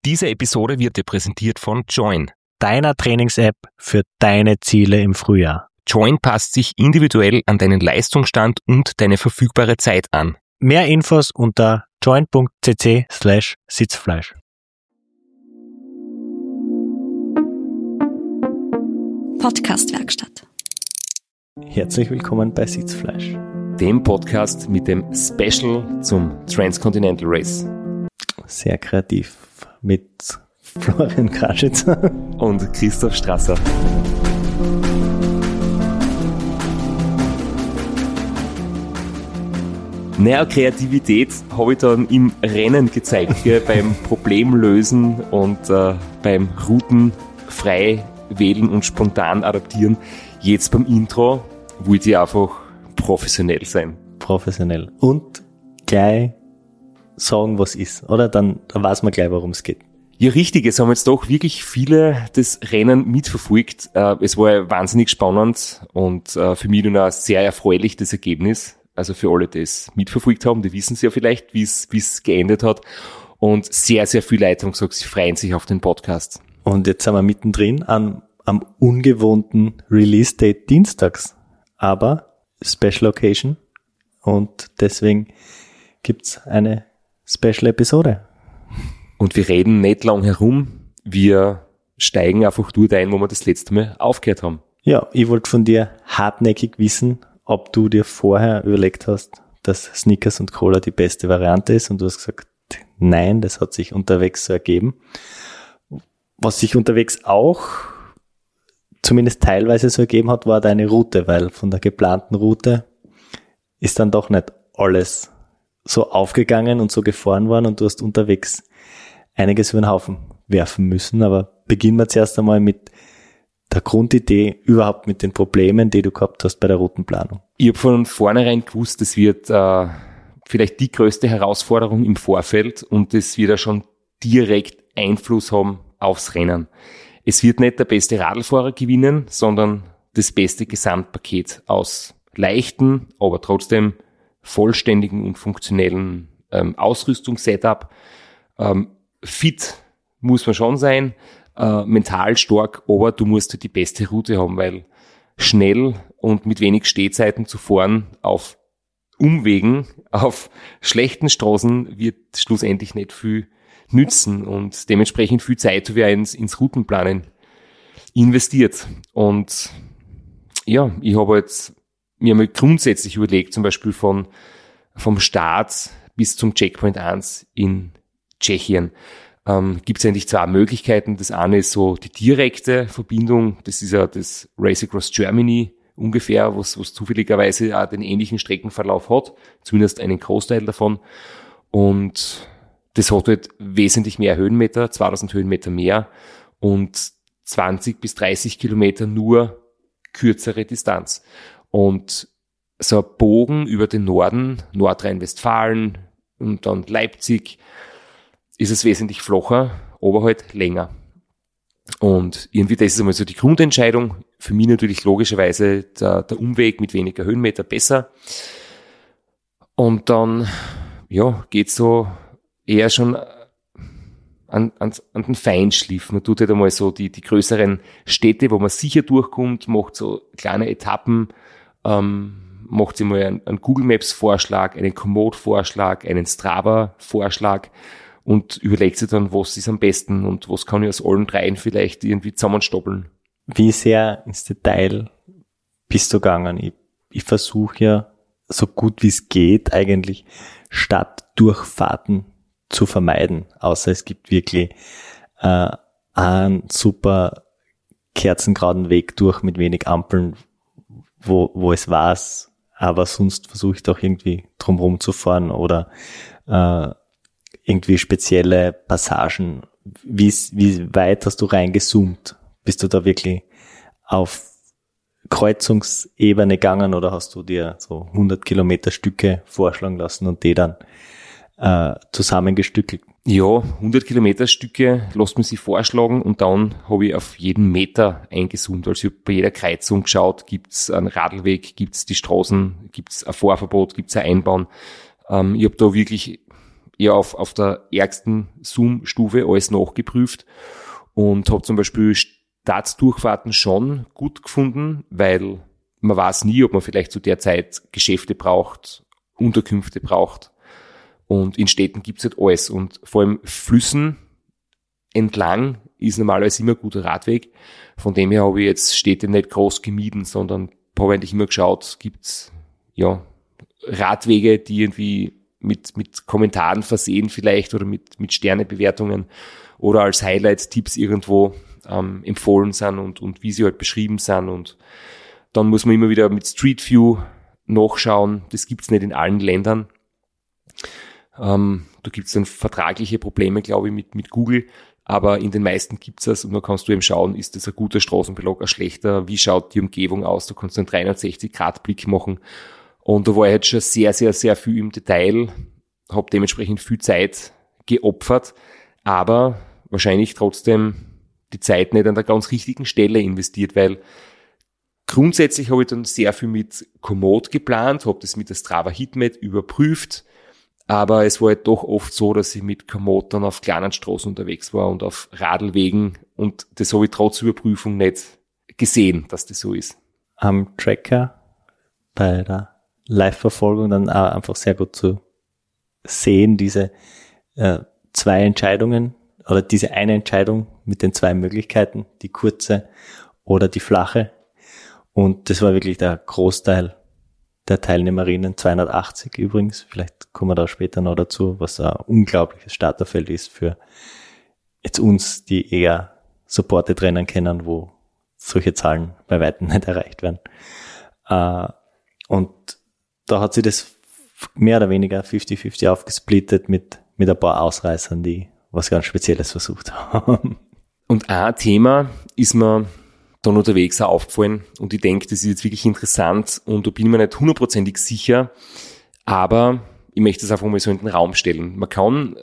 Diese Episode wird dir präsentiert von Join, deiner Trainings-App für deine Ziele im Frühjahr. Join passt sich individuell an deinen Leistungsstand und deine verfügbare Zeit an. Mehr Infos unter join.cc/Sitzfleisch. Podcast-Werkstatt. Herzlich willkommen bei Sitzfleisch, Dem Podcast mit dem Special zum Transcontinental Race. Sehr kreativ mit Florian Kraschitzer Und Christoph Strasser. Naja, Kreativität habe ich dann im Rennen gezeigt, gell, beim Problemlösen und beim Routen frei wählen und spontan adaptieren. Jetzt beim Intro wollte ich einfach professionell sein. Professionell. Und gleich sagen, was ist, oder? Dann weiß man gleich, worum es geht. Ja, richtig. Es haben jetzt doch wirklich viele das Rennen mitverfolgt. Es war wahnsinnig spannend und für mich dann auch sehr erfreulich, das Ergebnis. Also für alle, die es mitverfolgt haben, die wissen es ja vielleicht, wie es geendet hat. Und sehr, sehr viele Leute haben gesagt, sie freuen sich auf den Podcast. Und jetzt sind wir mittendrin am ungewohnten Release-Date dienstags. Aber Special Occasion. Und deswegen gibt's eine Special-Episode. Und wir reden nicht lang herum. Wir steigen einfach dort ein, wo wir das letzte Mal aufgehört haben. Ja, ich wollte von dir hartnäckig wissen, ob du dir vorher überlegt hast, dass Snickers und Cola die beste Variante ist, und du hast gesagt, nein, das hat sich unterwegs so ergeben. Was sich unterwegs auch zumindest teilweise so ergeben hat, war deine Route, weil von der geplanten Route ist dann doch nicht alles so aufgegangen und so gefahren worden, und du hast unterwegs einiges über den Haufen werfen müssen. Aber beginnen wir zuerst einmal mit der Grundidee, überhaupt mit den Problemen, die du gehabt hast bei der Routenplanung. Ich habe von vornherein gewusst, das wird vielleicht die größte Herausforderung im Vorfeld, und das wird ja schon direkt Einfluss haben aufs Rennen. Es wird nicht der beste Radlfahrer gewinnen, sondern das beste Gesamtpaket aus leichten, aber trotzdem vollständigen und funktionellen Ausrüstungssetup. Fit muss man schon sein, mental stark, aber du musst halt die beste Route haben, weil schnell und mit wenig Stehzeiten zu fahren auf Umwegen, auf schlechten Straßen wird schlussendlich nicht viel nützen, und dementsprechend viel Zeit wäre ins Routenplanen investiert. Und ja, ich habe jetzt mir mal grundsätzlich überlegt, zum Beispiel vom Start bis zum Checkpoint 1 in Tschechien, gibt es eigentlich zwei Möglichkeiten. Das eine ist so die direkte Verbindung, das ist ja das Race Across Germany ungefähr, was zufälligerweise auch den ähnlichen Streckenverlauf hat, zumindest einen Großteil davon, und das hat halt wesentlich mehr Höhenmeter, 2000 Höhenmeter mehr und 20 bis 30 Kilometer nur kürzere Distanz. Und so ein Bogen über den Norden, Nordrhein-Westfalen und dann Leipzig, ist es wesentlich flacher, aber halt länger. Und irgendwie, das ist einmal so die Grundentscheidung. Für mich natürlich logischerweise der Umweg mit weniger Höhenmeter besser. Und dann, ja, geht's so eher schon an den Feinschliff. Man tut halt einmal so die größeren Städte, wo man sicher durchkommt, macht so kleine Etappen, macht sich mal einen Google Maps Vorschlag, einen Komoot-Vorschlag, einen Strava-Vorschlag und überlegt sich dann, was ist am besten und was kann ich aus allen dreien vielleicht irgendwie zusammenstoppeln. Wie sehr ins Detail bist du gegangen? Ich versuche ja so gut wie es geht eigentlich Stadtdurchfahrten zu vermeiden, außer es gibt wirklich einen super kerzengrauen Weg durch mit wenig Ampeln, wo es war's, aber sonst versuche ich doch irgendwie drumherum zu fahren oder irgendwie spezielle Passagen. Wie weit hast du reingezoomt? Bist du da wirklich auf Kreuzungsebene gegangen oder hast du dir so 100 Kilometer Stücke vorschlagen lassen und die dann zusammengestückelt? Ja, 100 Kilometer Stücke lässt man sich vorschlagen und dann habe ich auf jeden Meter eingezoomt. Also ich habe bei jeder Kreuzung geschaut, gibt's einen Radlweg, gibt's die Straßen, gibt's ein Fahrverbot, gibt's ein Einbauen. Ich habe da wirklich ja auf der ärgsten Zoom-Stufe alles nachgeprüft und habe zum Beispiel Stadtdurchfahrten schon gut gefunden, weil man weiß nie, ob man vielleicht zu der Zeit Geschäfte braucht, Unterkünfte braucht. Und in Städten gibt's halt alles. Und vor allem Flüssen entlang ist normalerweise immer ein guter Radweg. Von dem her habe ich jetzt Städte nicht groß gemieden, sondern habe eigentlich immer geschaut, gibt's ja Radwege, die irgendwie mit Kommentaren versehen vielleicht oder mit Sternebewertungen oder als Highlight-Tipps irgendwo empfohlen sind und wie sie halt beschrieben sind. Und dann muss man immer wieder mit Street View nachschauen. Das gibt's nicht in allen Ländern. Da gibt's dann vertragliche Probleme, glaube ich, mit Google. Aber in den meisten gibt's das und dann kannst du eben schauen, ist das ein guter Straßenbelag, ein schlechter, wie schaut die Umgebung aus, du kannst einen 360-Grad-Blick machen. Und da war ich jetzt schon sehr, sehr, sehr viel im Detail, habe dementsprechend viel Zeit geopfert, aber wahrscheinlich trotzdem die Zeit nicht an der ganz richtigen Stelle investiert, weil grundsätzlich habe ich dann sehr viel mit Komoot geplant, habe das mit der Strava Heatmap überprüft, aber es war halt doch oft so, dass ich mit Komoot dann auf kleinen Straßen unterwegs war und auf Radlwegen und das habe ich trotz Überprüfung nicht gesehen, dass das so ist. Am Tracker bei der Live-Verfolgung dann auch einfach sehr gut zu sehen, diese zwei Entscheidungen oder diese eine Entscheidung mit den zwei Möglichkeiten, die kurze oder die flache. Und das war wirklich der Großteil der Teilnehmerinnen, 280 übrigens, vielleicht kommen wir da später noch dazu, was ein unglaubliches Starterfeld ist für jetzt uns, die eher supported Rennen kennen, wo solche Zahlen bei weitem nicht erreicht werden. Und da hat sie das mehr oder weniger 50-50 aufgesplittet mit ein paar Ausreißern, die was ganz Spezielles versucht haben. Und ein Thema ist mir dann unterwegs auch aufgefallen und ich denke, das ist jetzt wirklich interessant und da bin ich mir nicht hundertprozentig sicher, aber ich möchte es einfach mal so in den Raum stellen. Man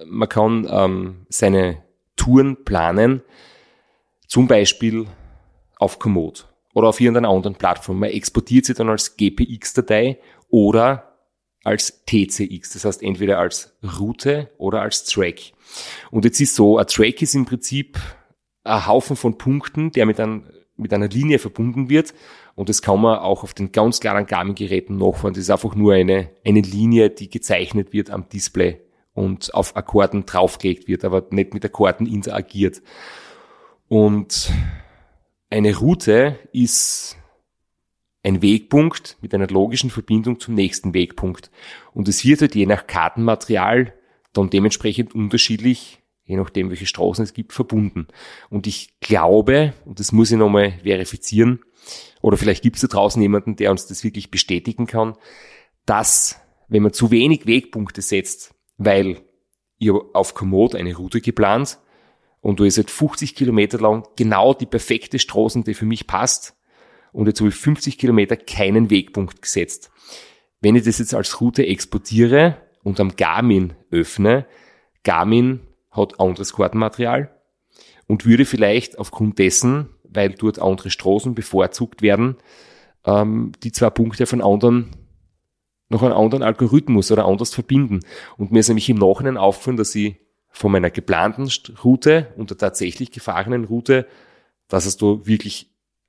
kann seine Touren planen, zum Beispiel auf Komoot oder auf irgendeiner anderen Plattform. Man exportiert sie dann als GPX-Datei oder als TCX, das heißt entweder als Route oder als Track. Und jetzt ist so, ein Track ist im Prinzip ein Haufen von Punkten, der mit einer Linie verbunden wird und das kann man auch auf den ganz klaren Garmin-Geräten nachfahren. Das ist einfach nur eine Linie, die gezeichnet wird am Display und auf Akkorden draufgelegt wird, aber nicht mit Akkorden interagiert. Und eine Route ist ein Wegpunkt mit einer logischen Verbindung zum nächsten Wegpunkt. Und es wird halt je nach Kartenmaterial dann dementsprechend unterschiedlich, je nachdem welche Straßen es gibt, verbunden. Und ich glaube, und das muss ich nochmal verifizieren, oder vielleicht gibt es da draußen jemanden, der uns das wirklich bestätigen kann, dass wenn man zu wenig Wegpunkte setzt, weil ich habe auf Komoot eine Route geplant und da ist halt 50 Kilometer lang genau die perfekte Straße, die für mich passt, und jetzt habe ich 50 Kilometer keinen Wegpunkt gesetzt. Wenn ich das jetzt als Route exportiere und am Garmin öffne, Garmin hat anderes Kartenmaterial und würde vielleicht aufgrund dessen, weil dort andere Straßen bevorzugt werden, die zwei Punkte von anderen noch einen anderen Algorithmus oder anders verbinden. Und mir ist nämlich im Nachhinein aufgefallen, dass ich von meiner geplanten Route und der tatsächlich gefahrenen Route, dass es da wirklich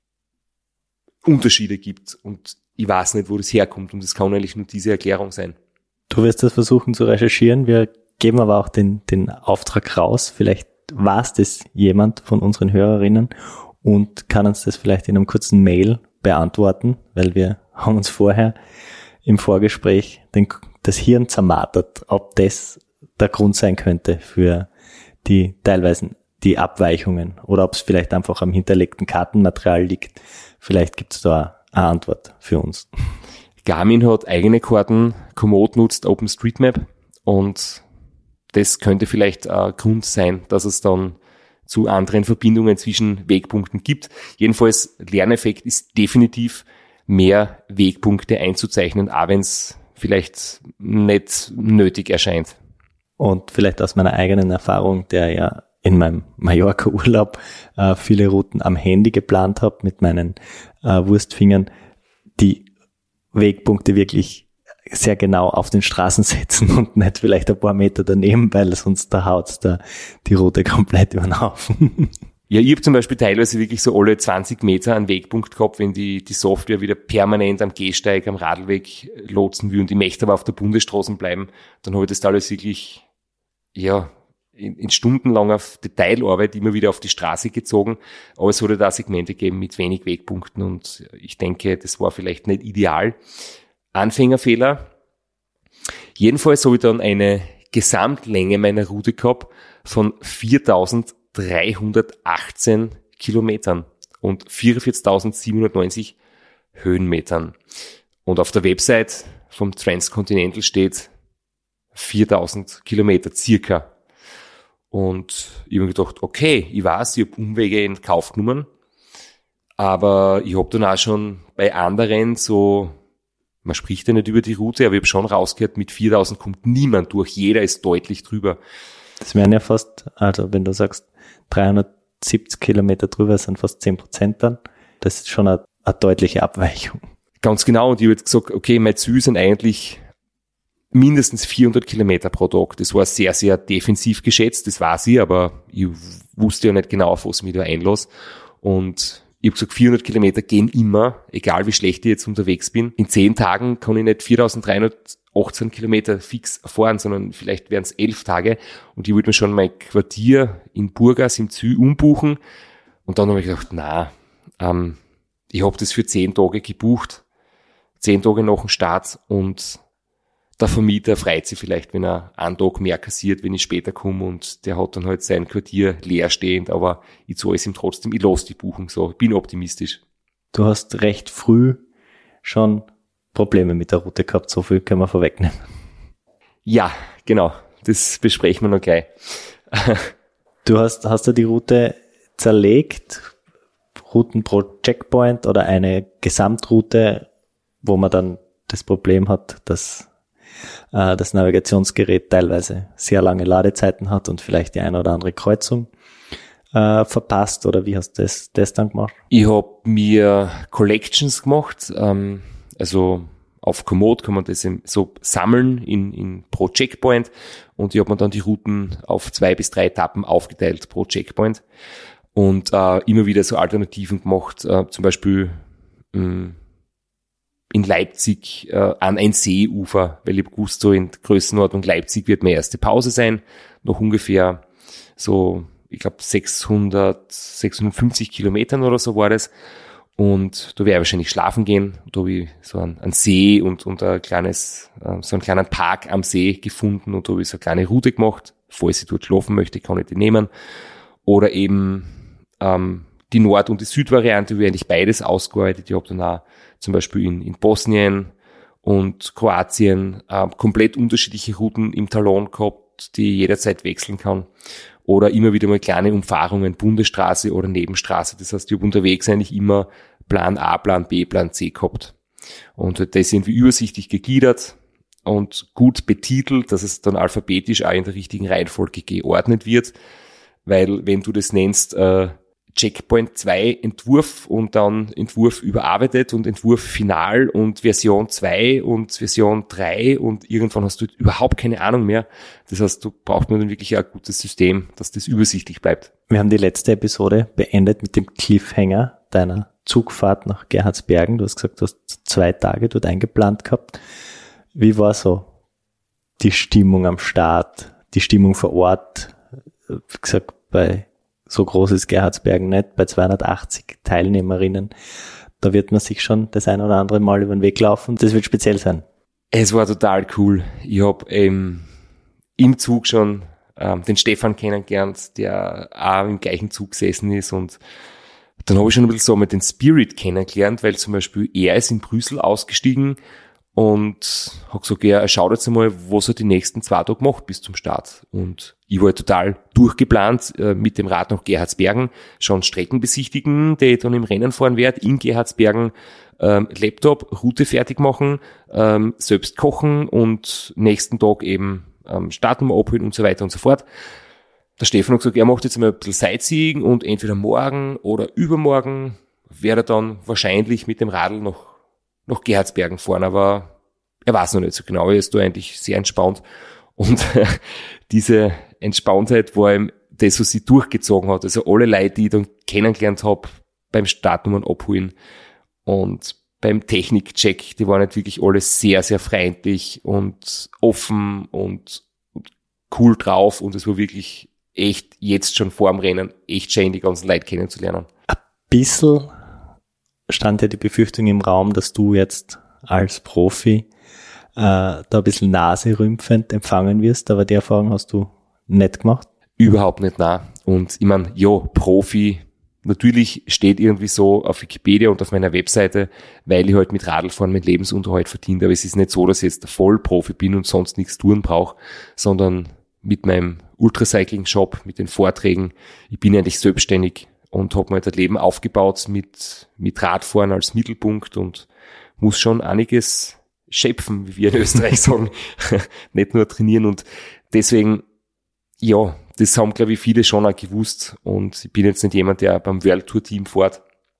Unterschiede gibt und ich weiß nicht, wo das herkommt und das kann eigentlich nur diese Erklärung sein. Du wirst das versuchen zu recherchieren, wir geben aber auch den Auftrag raus, vielleicht weiß das jemand von unseren Hörerinnen und kann uns das vielleicht in einem kurzen Mail beantworten, weil wir haben uns vorher im Vorgespräch das Hirn zermartert, ob das der Grund sein könnte für die teilweise die Abweichungen oder ob es vielleicht einfach am hinterlegten Kartenmaterial liegt. Vielleicht gibt es da eine Antwort für uns. Garmin hat eigene Karten, Komoot nutzt OpenStreetMap und das könnte vielleicht ein Grund sein, dass es dann zu anderen Verbindungen zwischen Wegpunkten gibt. Jedenfalls, Lerneffekt ist definitiv mehr Wegpunkte einzuzeichnen, auch wenn es vielleicht nicht nötig erscheint. Und vielleicht aus meiner eigenen Erfahrung, der ja in meinem Mallorca-Urlaub viele Routen am Handy geplant habe mit meinen Wurstfingern, die Wegpunkte wirklich sehr genau auf den Straßen setzen und nicht vielleicht ein paar Meter daneben, weil sonst da haut die Route komplett über den Haufen. Ja, ich habe zum Beispiel teilweise wirklich so alle 20 Meter einen Wegpunkt gehabt, wenn die Software wieder permanent am Gehsteig, am Radlweg lotsen will und ich möchte aber auf der Bundesstraße bleiben, dann habe ich das teilweise wirklich, ja, in stundenlanger Detailarbeit immer wieder auf die Straße gezogen. Aber es wurde da Segmente gegeben mit wenig Wegpunkten und ich denke, das war vielleicht nicht ideal. Anfängerfehler. Jedenfalls habe ich dann eine Gesamtlänge meiner Route gehabt von 4.318 Kilometern und 44.790 Höhenmetern. Und auf der Website vom Transcontinental steht 4.000 Kilometer circa. Und ich habe mir gedacht, okay, ich weiß, ich habe Umwege in Kauf genommen, aber ich habe dann auch schon bei anderen so, man spricht ja nicht über die Route, aber ich habe schon rausgehört, mit 4.000 kommt niemand durch, jeder ist deutlich drüber. Das wären ja fast, also wenn du sagst, 370 Kilometer drüber sind fast 10% dann, das ist schon eine deutliche Abweichung. Ganz genau, und ich habe gesagt, okay, mein Ziel sind eigentlich mindestens 400 Kilometer pro Tag. Das war sehr, sehr defensiv geschätzt, das weiß ich, aber ich wusste ja nicht genau, auf was ich mich da einlasse. Und ich habe gesagt, 400 Kilometer gehen immer, egal wie schlecht ich jetzt unterwegs bin. In 10 Tagen kann ich nicht 4.318 Kilometer fix fahren, sondern vielleicht wären es 11 Tage. Und ich wollte mir schon mein Quartier in Burgas im Zü umbuchen. Und dann habe ich gedacht, ich habe das für 10 Tage gebucht, 10 Tage nach dem Start, und der Vermieter freut sich vielleicht, wenn er einen Tag mehr kassiert, wenn ich später komme, und der hat dann halt sein Quartier leerstehend, aber ich zahle es ihm trotzdem, ich lasse die Buchung so, ich bin optimistisch. Du hast recht früh schon Probleme mit der Route gehabt, so viel können wir vorwegnehmen. Ja, genau, das besprechen wir noch gleich. Hast du die Route zerlegt, Routen pro Checkpoint oder eine Gesamtroute, wo man dann das Problem hat, dass das Navigationsgerät teilweise sehr lange Ladezeiten hat und vielleicht die eine oder andere Kreuzung verpasst, oder wie hast du das dann gemacht? Ich habe mir Collections gemacht, also auf Komoot kann man das so sammeln in pro Checkpoint, und ich habe mir dann die Routen auf 2 bis 3 Etappen aufgeteilt pro Checkpoint und immer wieder so Alternativen gemacht, zum Beispiel in Leipzig an ein Seeufer, weil ich gewusst, so in Größenordnung Leipzig wird meine erste Pause sein, noch ungefähr so, ich glaube 650 Kilometern oder so war das, und da werde ich wahrscheinlich schlafen gehen. Da habe ich so einen See und so einen kleinen Park am See gefunden, und da habe ich so eine kleine Route gemacht. Falls ich dort schlafen möchte, kann ich die nehmen. Oder eben die Nord- und die Südvariante, wie eigentlich beides ausgearbeitet. Ich habe dann auch zum Beispiel in Bosnien und Kroatien komplett unterschiedliche Routen im Talon gehabt, die ich jederzeit wechseln kann. Oder immer wieder mal kleine Umfahrungen, Bundesstraße oder Nebenstraße. Das heißt, ich habe unterwegs eigentlich immer Plan A, Plan B, Plan C gehabt. Und das sind wie übersichtlich gegliedert und gut betitelt, dass es dann alphabetisch auch in der richtigen Reihenfolge geordnet wird. Weil wenn du das nennst, Checkpoint 2 Entwurf und dann Entwurf überarbeitet und Entwurf final und Version 2 und Version 3 und irgendwann hast du überhaupt keine Ahnung mehr. Das heißt, du brauchst nur dann wirklich ein gutes System, dass das übersichtlich bleibt. Wir haben die letzte Episode beendet mit dem Cliffhanger deiner Zugfahrt nach Gerhardsbergen. Du hast gesagt, du hast 2 Tage dort eingeplant gehabt. Wie war so die Stimmung am Start, die Stimmung vor Ort? Wie gesagt, bei so groß ist Gerhardsbergen nicht, bei 280 Teilnehmerinnen. Da wird man sich schon das ein oder andere Mal über den Weg laufen. Das wird speziell sein. Es war total cool. Ich habe im Zug schon den Stefan kennengelernt, der auch im gleichen Zug gesessen ist, und dann habe ich schon ein bisschen so mit den Spirit kennengelernt, weil zum Beispiel er ist in Brüssel ausgestiegen und hat gesagt, ja, schaut jetzt einmal, was er die nächsten 2 Tage macht bis zum Start. Und ich war total durchgeplant mit dem Rad nach Gerhardsbergen, schon Strecken besichtigen, die ich dann im Rennen fahren werde, in Gerhardsbergen, Laptop, Route fertig machen, selbst kochen und nächsten Tag eben Startnummer abholen und so weiter und so fort. Der Stefan hat gesagt, er macht jetzt einmal ein bisschen Sightseeing und entweder morgen oder übermorgen werde er dann wahrscheinlich mit dem Radl nach Gerhardsbergen fahren, aber er weiß noch nicht so genau, er ist da eigentlich sehr entspannt. Und diese Entspanntheit war ihm das, was sie durchgezogen hat. Also alle Leute, die ich dann kennengelernt habe, beim Startnummern abholen und beim Technikcheck, die waren nicht wirklich alle sehr, sehr freundlich und offen und cool drauf. Und es war wirklich echt jetzt schon vor dem Rennen echt schön, die ganzen Leute kennenzulernen. Ein bisschen stand ja die Befürchtung im Raum, dass du jetzt als Profi da ein bisschen naserümpfend empfangen wirst, aber die Erfahrung hast du nicht gemacht? Überhaupt nicht, nein. Und ich meine, ja, Profi, natürlich steht irgendwie so auf Wikipedia und auf meiner Webseite, weil ich halt mit Radlfahren meinen Lebensunterhalt verdiene. Aber es ist nicht so, dass ich jetzt der Vollprofi bin und sonst nichts tun brauche, sondern mit meinem Ultracycling-Shop, mit den Vorträgen, ich bin eigentlich selbstständig und habe mir das Leben aufgebaut mit Radfahren als Mittelpunkt und muss schon einiges schöpfen, wie wir in Österreich sagen, nicht nur trainieren. Und deswegen, ja, das haben, glaube ich, viele schon auch gewusst. Und ich bin jetzt nicht jemand, der beim World Tour Team fährt.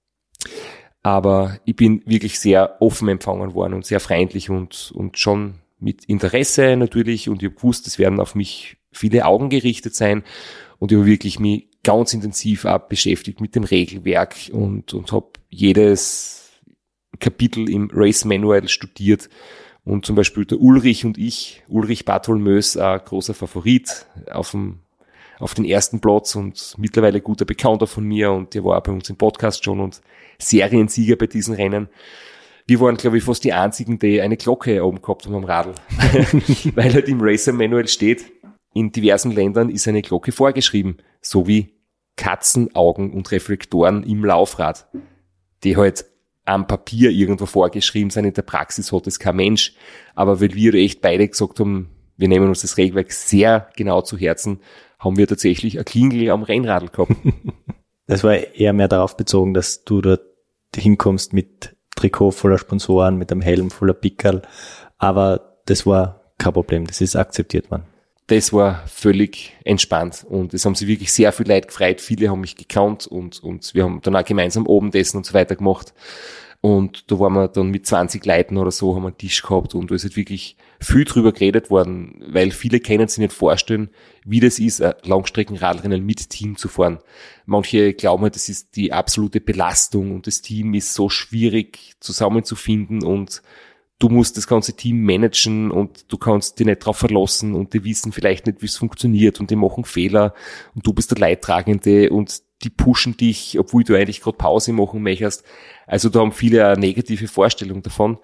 Aber ich bin wirklich sehr offen empfangen worden und sehr freundlich und schon mit Interesse natürlich. Und ich habe gewusst, es werden auf mich viele Augen gerichtet sein. Und ich habe wirklich mich ganz intensiv auch beschäftigt mit dem Regelwerk und habe jedes Kapitel im Race Manual studiert. Und zum Beispiel der Ulrich und ich, Ulrich Bartholmös, ein großer Favorit auf den ersten Platz und mittlerweile guter Bekannter von mir und der war auch bei uns im Podcast schon und Seriensieger bei diesen Rennen. Wir waren, glaube ich, fast die einzigen, die eine Glocke oben gehabt haben am Radl. Weil halt im Racer Manual steht, in diversen Ländern ist eine Glocke vorgeschrieben, so wie Katzenaugen und Reflektoren im Laufrad, die halt am Papier irgendwo vorgeschrieben sind, in der Praxis hat es kein Mensch. Aber weil wir echt beide gesagt haben, wir nehmen uns das Regelwerk sehr genau zu Herzen, haben wir tatsächlich ein Klingel am Rennradl gehabt. Das war eher mehr darauf bezogen, dass du dort hinkommst mit Trikot voller Sponsoren, mit einem Helm voller Pickerl. Aber das war kein Problem, das ist akzeptiert worden. Das war völlig entspannt und es haben sich wirklich sehr viele Leute gefreut. Viele haben mich gekannt und wir haben dann auch gemeinsam Abendessen und so weiter gemacht. Und da waren wir dann mit 20 Leuten oder so, haben wir einen Tisch gehabt und da ist halt wirklich viel drüber geredet worden, weil viele können sich nicht vorstellen, wie das ist, ein Langstreckenradrennen mit Team zu fahren. Manche glauben halt, das ist die absolute Belastung und das Team ist so schwierig zusammenzufinden und du musst das ganze Team managen und du kannst dich nicht drauf verlassen und die wissen vielleicht nicht, wie es funktioniert und die machen Fehler und du bist der Leidtragende und die pushen dich, obwohl du eigentlich gerade Pause machen möchtest. Also da haben viele eine negative Vorstellung davon.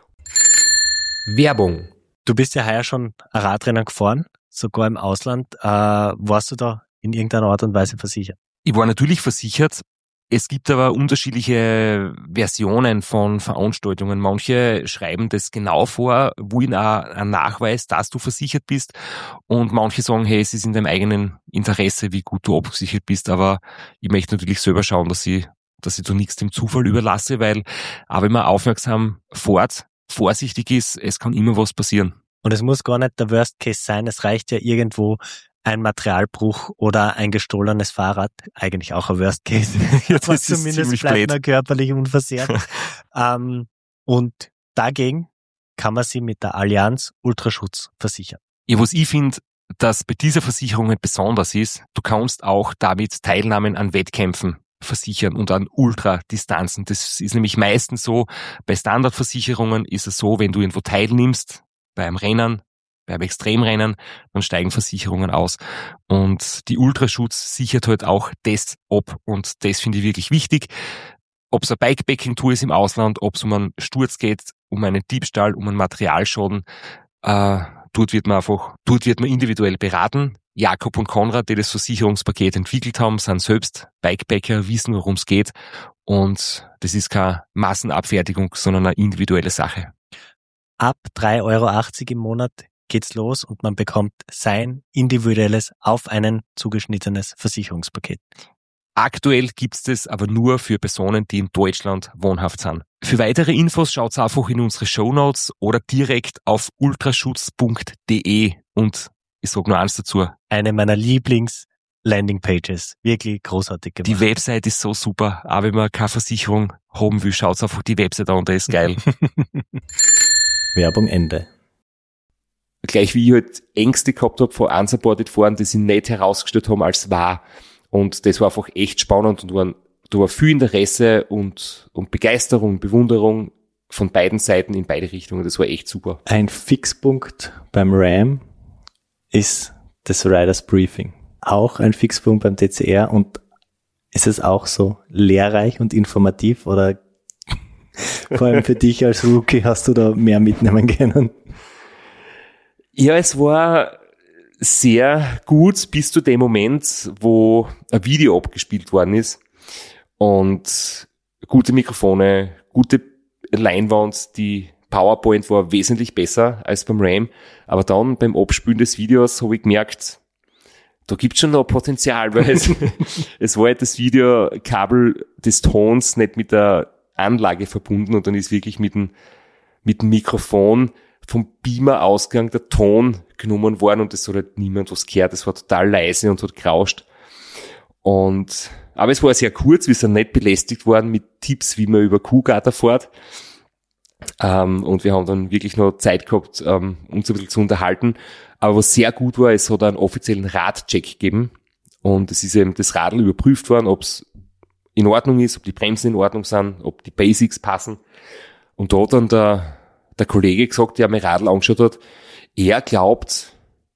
Werbung. Du bist ja heuer schon ein Radrennen gefahren, sogar im Ausland. Warst du da in irgendeiner Art und Weise versichert? Ich war natürlich versichert. Es gibt aber unterschiedliche Versionen von Veranstaltungen. Manche schreiben das genau vor, wollen auch einen Nachweis, dass du versichert bist. Und manche sagen, hey, es ist in deinem eigenen Interesse, wie gut du abgesichert bist. Aber ich möchte natürlich selber schauen, dass ich da nichts dem Zufall überlasse, weil auch wenn man aufmerksam fährt, vorsichtig ist, es kann immer was passieren. Und es muss gar nicht der Worst Case sein. Es reicht ja irgendwo ein Materialbruch oder ein gestohlenes Fahrrad, eigentlich auch ein Worst Case. Ja, das aber ist zumindest bleibt blöd. man körperlich unversehrt. Und dagegen kann man sie mit der Allianz Ultraschutz versichern. Ja, was ich finde, dass bei dieser Versicherung halt besonders ist, du kannst auch damit Teilnahmen an Wettkämpfen versichern und an Ultradistanzen. Das ist nämlich meistens so, bei Standardversicherungen ist es so, wenn du irgendwo teilnimmst, bei einem Rennen, beim Extremrennen, dann steigen Versicherungen aus. Und die Ultraschutz sichert halt auch das ab. Und das finde ich wirklich wichtig. Ob es eine Bikepacking-Tour ist im Ausland, ob es um einen Sturz geht, um einen Diebstahl, um einen Materialschaden, dort wird man individuell beraten. Jakob und Konrad, die das Versicherungspaket entwickelt haben, sind selbst Bikepacker, wissen, worum es geht. Und das ist keine Massenabfertigung, sondern eine individuelle Sache. Ab 3,80 € im Monat geht's los und man bekommt sein individuelles, auf einen zugeschnittenes Versicherungspaket. Aktuell gibt's das aber nur für Personen, die in Deutschland wohnhaft sind. Für weitere Infos schaut's einfach in unsere Shownotes oder direkt auf ultraschutz.de und ich sag nur eins dazu. Eine meiner Lieblings-Landingpages. Wirklich großartig gemacht. Die Website ist so super, auch wenn man keine Versicherung haben will, schaut's einfach die Website an, der ist geil. Werbung Ende. Gleich wie ich halt Ängste gehabt habe vor unsupported Fahren, die sie nicht herausgestellt haben als wahr. Und das war einfach echt spannend und da war viel Interesse und Begeisterung, Bewunderung von beiden Seiten in beide Richtungen. Das war echt super. Ein Fixpunkt beim RAM ist das Riders Briefing. Auch ein Fixpunkt beim TCR, und ist es auch so lehrreich und informativ, oder vor allem für dich als Rookie hast du da mehr mitnehmen können? Ja, es war sehr gut bis zu dem Moment, wo ein Video abgespielt worden ist und gute Mikrofone, gute Leinwand, die PowerPoint war wesentlich besser als beim RAM, aber dann beim Abspielen des Videos habe ich gemerkt, da gibt's schon noch Potenzial, weil es war halt das Videokabel des Tons nicht mit der Anlage verbunden und dann ist wirklich mit dem Mikrofon vom Beamer-Ausgang der Ton genommen worden und es hat halt niemand was gehört. Es war total leise und hat gerauscht. Aber es war sehr kurz, wir sind nicht belästigt worden mit Tipps, wie man über Kuhgatter fährt. Und wir haben dann wirklich noch Zeit gehabt, uns ein bisschen zu unterhalten. Aber was sehr gut war, es hat einen offiziellen Radcheck gegeben. Und es ist eben das Radl überprüft worden, ob es in Ordnung ist, ob die Bremsen in Ordnung sind, ob die Basics passen. Und da hat dann der Kollege gesagt, der mein Radl angeschaut hat, er glaubt,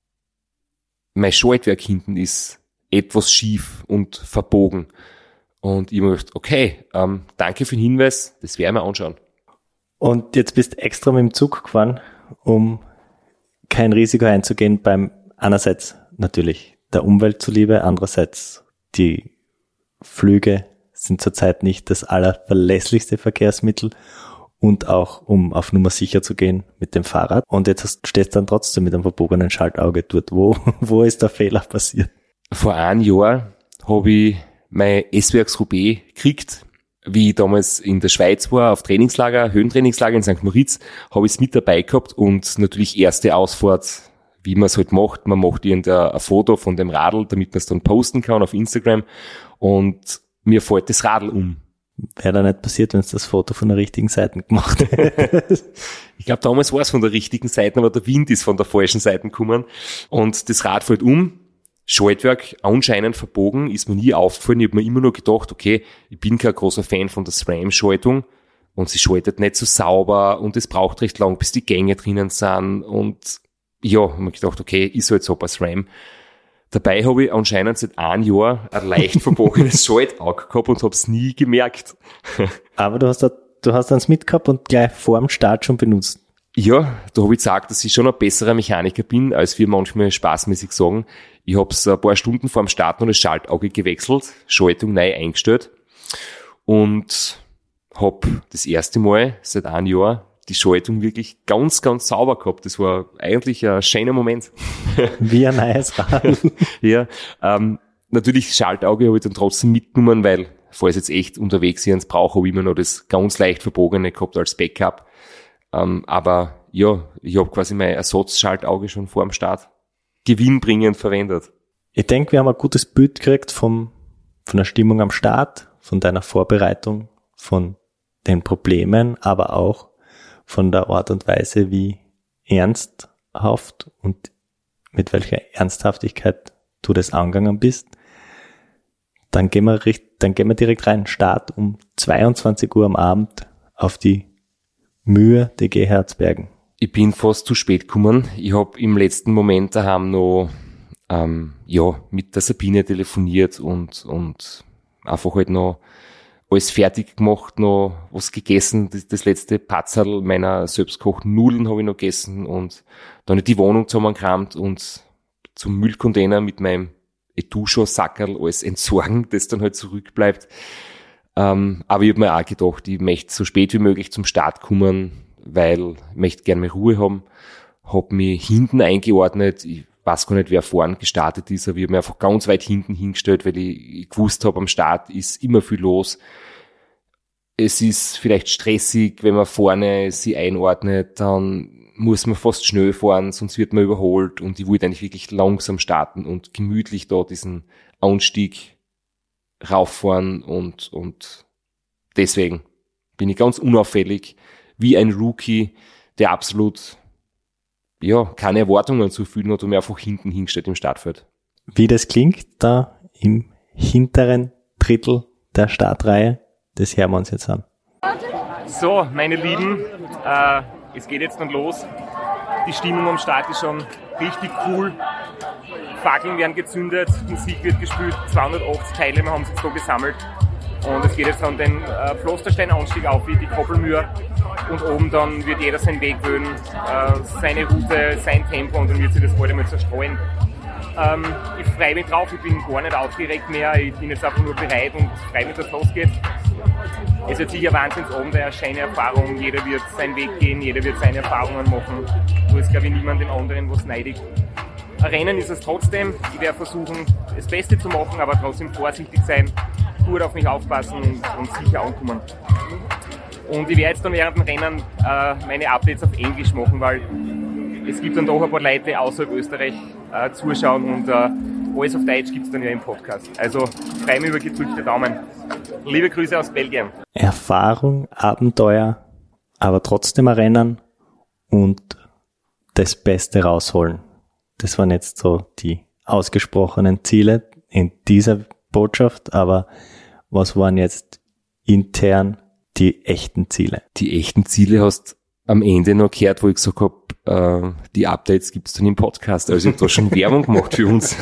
mein Schaltwerk hinten ist etwas schief und verbogen. Und ich habe mir gedacht, okay, danke für den Hinweis, das werden wir anschauen. Und jetzt bist du extra mit dem Zug gefahren, um kein Risiko einzugehen beim einerseits natürlich der Umwelt zuliebe, andererseits die Flüge sind zurzeit nicht das allerverlässlichste Verkehrsmittel und auch um auf Nummer sicher zu gehen mit dem Fahrrad. Und jetzt stehst du dann trotzdem mit einem verbogenen Schaltauge dort. Wo ist der Fehler passiert? Vor einem Jahr habe ich mein S-Werks Roubaix gekriegt. Wie ich damals in der Schweiz war, auf Trainingslager, Höhentrainingslager in St. Moritz, habe ich es mit dabei gehabt und natürlich erste Ausfahrt, wie man es halt macht. Man macht irgendein Foto von dem Radl, damit man es dann posten kann auf Instagram und mir fällt das Radl um. Wäre da nicht passiert, wenn es das Foto von der richtigen Seite gemacht hätte? Ich glaube, damals war es von der richtigen Seite, aber der Wind ist von der falschen Seite gekommen und das Rad fällt um. Schaltwerk anscheinend verbogen, ist mir nie aufgefallen. Ich habe mir immer nur gedacht, okay, ich bin kein großer Fan von der SRAM-Schaltung und sie schaltet nicht so sauber und es braucht recht lang, bis die Gänge drinnen sind und ja, habe mir gedacht, okay, ist halt so bei SRAM. Dabei habe ich anscheinend seit einem Jahr ein leicht verbogenes Schaltauge gehabt und habe es nie gemerkt. Aber du hast eins mitgehabt und gleich vor dem Start schon benutzt. Ja, da habe ich gesagt, dass ich schon ein besserer Mechaniker bin, als wir manchmal spaßmäßig sagen. Ich habe es ein paar Stunden vor dem Start noch das Schaltauge gewechselt, Schaltung neu eingestellt und habe das erste Mal seit einem Jahr die Schaltung wirklich ganz, ganz sauber gehabt. Das war eigentlich ein schöner Moment. Wie ein neues Rad. Ja, natürlich das Schaltauge habe ich dann trotzdem mitgenommen, weil falls jetzt echt unterwegs ich eins brauche, habe ich immer noch das ganz leicht verbogene gehabt als Backup. Aber ja, ich habe quasi mein Ersatzschaltauge schon vor dem Start gewinnbringend verwendet. Ich denke, wir haben ein gutes Bild gekriegt von der Stimmung am Start, von deiner Vorbereitung, von den Problemen, aber auch von der Art und Weise, wie ernsthaft und mit welcher Ernsthaftigkeit du das angegangen bist. Dann gehen wir direkt rein. Start um 22 Uhr am Abend auf die Mühe DG Herzbergen. Ich bin fast zu spät gekommen. Ich habe im letzten Moment daheim noch mit der Sabine telefoniert und einfach halt noch alles fertig gemacht, noch was gegessen. Das letzte Patzerl meiner selbstgekochten Nudeln habe ich noch gegessen und dann die Wohnung zusammengekramt und zum Müllcontainer mit meinem Etuscho-Sackerl alles entsorgen, das dann halt zurückbleibt. Aber ich habe mir auch gedacht, ich möchte so spät wie möglich zum Start kommen, weil ich möchte gerne mehr Ruhe haben. Habe mich hinten eingeordnet. Ich weiß gar nicht, wer vorn gestartet ist, aber ich habe mich einfach ganz weit hinten hingestellt, weil ich gewusst habe, am Start ist immer viel los. Es ist vielleicht stressig, wenn man vorne sie einordnet, dann muss man fast schnell fahren, sonst wird man überholt und ich wollte eigentlich wirklich langsam starten und gemütlich da diesen Anstieg rauffahren und deswegen bin ich ganz unauffällig wie ein Rookie der absolut keine Erwartungen zu fühlen hat und mir einfach hinten hingestellt im Startfeld. Wie das klingt, da im hinteren Drittel der Startreihe, das hören wir uns jetzt an. So, meine Lieben, es geht jetzt dann los. Die Stimmung am Start ist schon richtig cool. Fackeln werden gezündet, Musik wird gespielt, 280 Teilnehmer haben sich so gesammelt. Und es geht jetzt dann den Pflasterstein-Anstieg auf wie die Koppelmühr. Und oben dann wird jeder seinen Weg wählen, seine Route, sein Tempo und dann wird sich das bald einmal zerstreuen. Ich freue mich drauf, ich bin gar nicht aufgeregt mehr, ich bin jetzt einfach nur bereit und freue mich, dass es losgeht. Es wird sicher Wahnsinnsabend, eine schöne Erfahrung, jeder wird seinen Weg gehen, jeder wird seine Erfahrungen machen. So ist, glaube ich, niemand den anderen was neidig. Ein Rennen ist es trotzdem, ich werde versuchen, das Beste zu machen, aber trotzdem vorsichtig sein, gut auf mich aufpassen und sicher ankommen. Und ich werde jetzt dann während dem Rennen meine Updates auf Englisch machen, weil es gibt dann doch ein paar Leute außerhalb Österreich zuschauen und alles auf Deutsch gibt es dann ja im Podcast. Also freue mich über gedrückte Daumen. Liebe Grüße aus Belgien. Erfahrung, Abenteuer, aber trotzdem ein Rennen und das Beste rausholen. Das waren jetzt so die ausgesprochenen Ziele in dieser Botschaft, aber was waren jetzt intern die echten Ziele? Die echten Ziele hast am Ende noch gehört, wo ich gesagt habe, die Updates gibt's dann im Podcast. Also ich habe da schon Werbung gemacht für uns.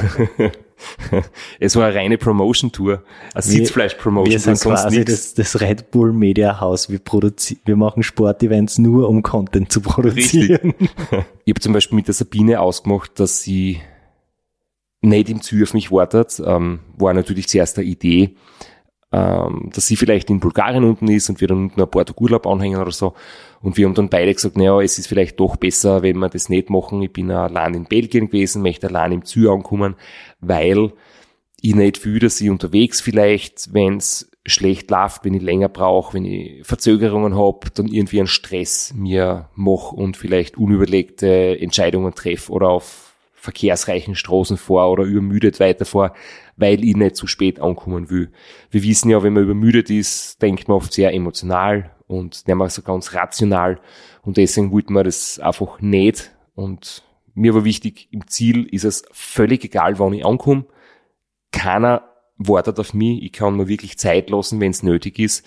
Es war eine reine Promotion-Tour, eine Sitzfleisch-Promotion. Wir sind quasi das Red Bull Media House. Wir machen Sportevents nur, um Content zu produzieren. Richtig. Ich habe zum Beispiel mit der Sabine ausgemacht, dass sie nicht im Ziel auf mich wartet. War natürlich zuerst eine Idee, dass sie vielleicht in Bulgarien unten ist und wir dann unten ein paar Tage Urlaub anhängen oder so. Und wir haben dann beide gesagt, naja, es ist vielleicht doch besser, wenn wir das nicht machen. Ich bin allein in Belgien gewesen, möchte allein im Ziel ankommen, weil ich nicht fühle, dass ich unterwegs vielleicht, wenn es schlecht läuft, wenn ich länger brauche, wenn ich Verzögerungen habe, dann irgendwie einen Stress mir mache und vielleicht unüberlegte Entscheidungen treffe oder auf verkehrsreichen Straßen fahre oder übermüdet weiterfahre, weil ich nicht zu spät ankommen will. Wir wissen ja, wenn man übermüdet ist, denkt man oft sehr emotional und nicht mal so ganz rational und deswegen wollten wir das einfach nicht und mir war wichtig, im Ziel ist es völlig egal, wann ich ankomme. Keiner wartet auf mich, ich kann mir wirklich Zeit lassen, wenn es nötig ist.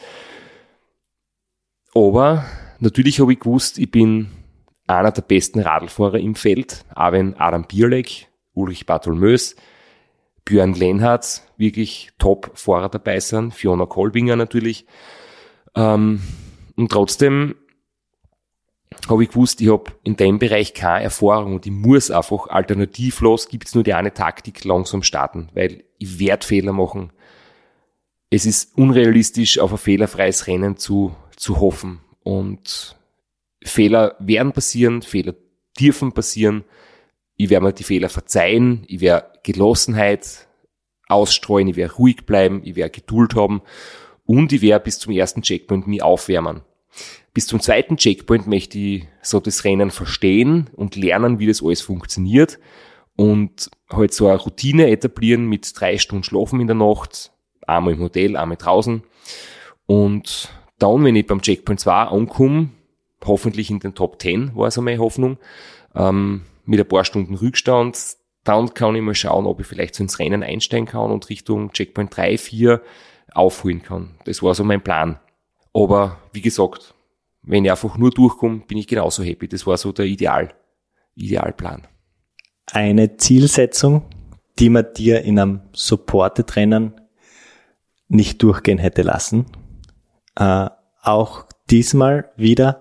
Aber natürlich habe ich gewusst, ich bin einer der besten Radlfahrer im Feld, auch wenn Adam Bierleck, Ulrich Bartholmös, Björn Lenhardt wirklich Top-Fahrer dabei sind, Fiona Kolbinger natürlich. Und trotzdem habe ich gewusst, ich habe in dem Bereich keine Erfahrung und ich muss einfach alternativlos, gibt es nur die eine Taktik, langsam starten, weil ich werde Fehler machen. Es ist unrealistisch, auf ein fehlerfreies Rennen zu hoffen und Fehler werden passieren, Fehler dürfen passieren. Ich werde mir die Fehler verzeihen, ich werde Gelassenheit ausstreuen, ich werde ruhig bleiben, ich werde Geduld haben und ich werde bis zum ersten Checkpoint mich aufwärmen. Bis zum zweiten Checkpoint möchte ich so das Rennen verstehen und lernen, wie das alles funktioniert und halt so eine Routine etablieren mit 3 Stunden Schlafen in der Nacht, einmal im Hotel, einmal draußen und dann, wenn ich beim Checkpoint 2 ankomme, hoffentlich in den Top 10, war so meine Hoffnung, mit ein paar Stunden Rückstand, dann kann ich mal schauen, ob ich vielleicht so ins Rennen einsteigen kann und Richtung Checkpoint 3, 4 aufholen kann. Das war so mein Plan. Aber wie gesagt, wenn ich einfach nur durchkomme, bin ich genauso happy. Das war so der Idealplan. Eine Zielsetzung, die man dir in einem Supported-Rennen nicht durchgehen hätte lassen. Auch diesmal wieder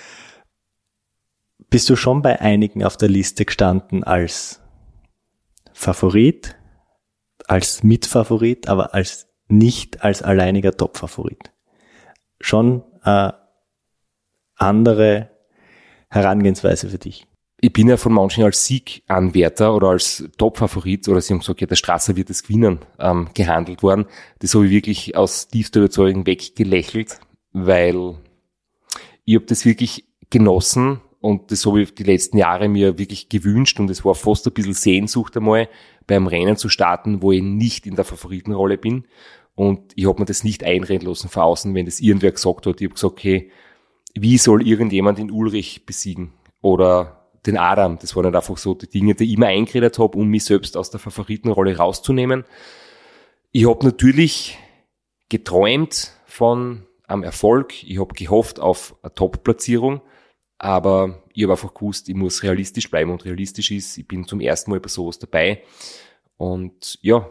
bist du schon bei einigen auf der Liste gestanden als Favorit, als Mitfavorit, aber nicht als alleiniger Top-Favorit. Schon andere Herangehensweise für dich. Ich bin ja von manchen als Sieganwärter oder als Top-Favorit oder sie haben gesagt, ja, der Strasser wird es gewinnen, gehandelt worden. Das habe ich wirklich aus tiefster Überzeugung weggelächelt, weil ich habe das wirklich genossen und das habe ich die letzten Jahre mir wirklich gewünscht und es war fast ein bisschen Sehnsucht einmal, beim Rennen zu starten, wo ich nicht in der Favoritenrolle bin und ich habe mir das nicht einreden lassen von außen, wenn das irgendwer gesagt hat. Ich habe gesagt, okay, wie soll irgendjemand den Ulrich besiegen? Oder den Adam? Das waren halt einfach so die Dinge, die ich immer eingeredet habe, um mich selbst aus der Favoritenrolle rauszunehmen. Ich habe natürlich geträumt von einem Erfolg. Ich habe gehofft auf eine Top-Platzierung. Aber ich habe einfach gewusst, ich muss realistisch bleiben, und realistisch ist, ich bin zum ersten Mal bei sowas dabei. Und ja,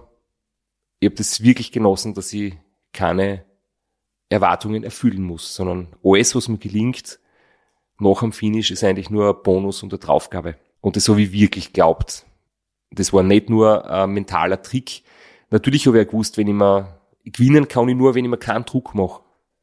ich habe das wirklich genossen, dass ich keine Erwartungen erfüllen muss, sondern alles, was mir gelingt, nach dem Finish, ist eigentlich nur ein Bonus und eine Draufgabe. Und das habe ich wirklich geglaubt. Das war nicht nur ein mentaler Trick. Natürlich habe ich ja gewusst, gewinnen kann ich nur, wenn ich mir keinen Druck mache.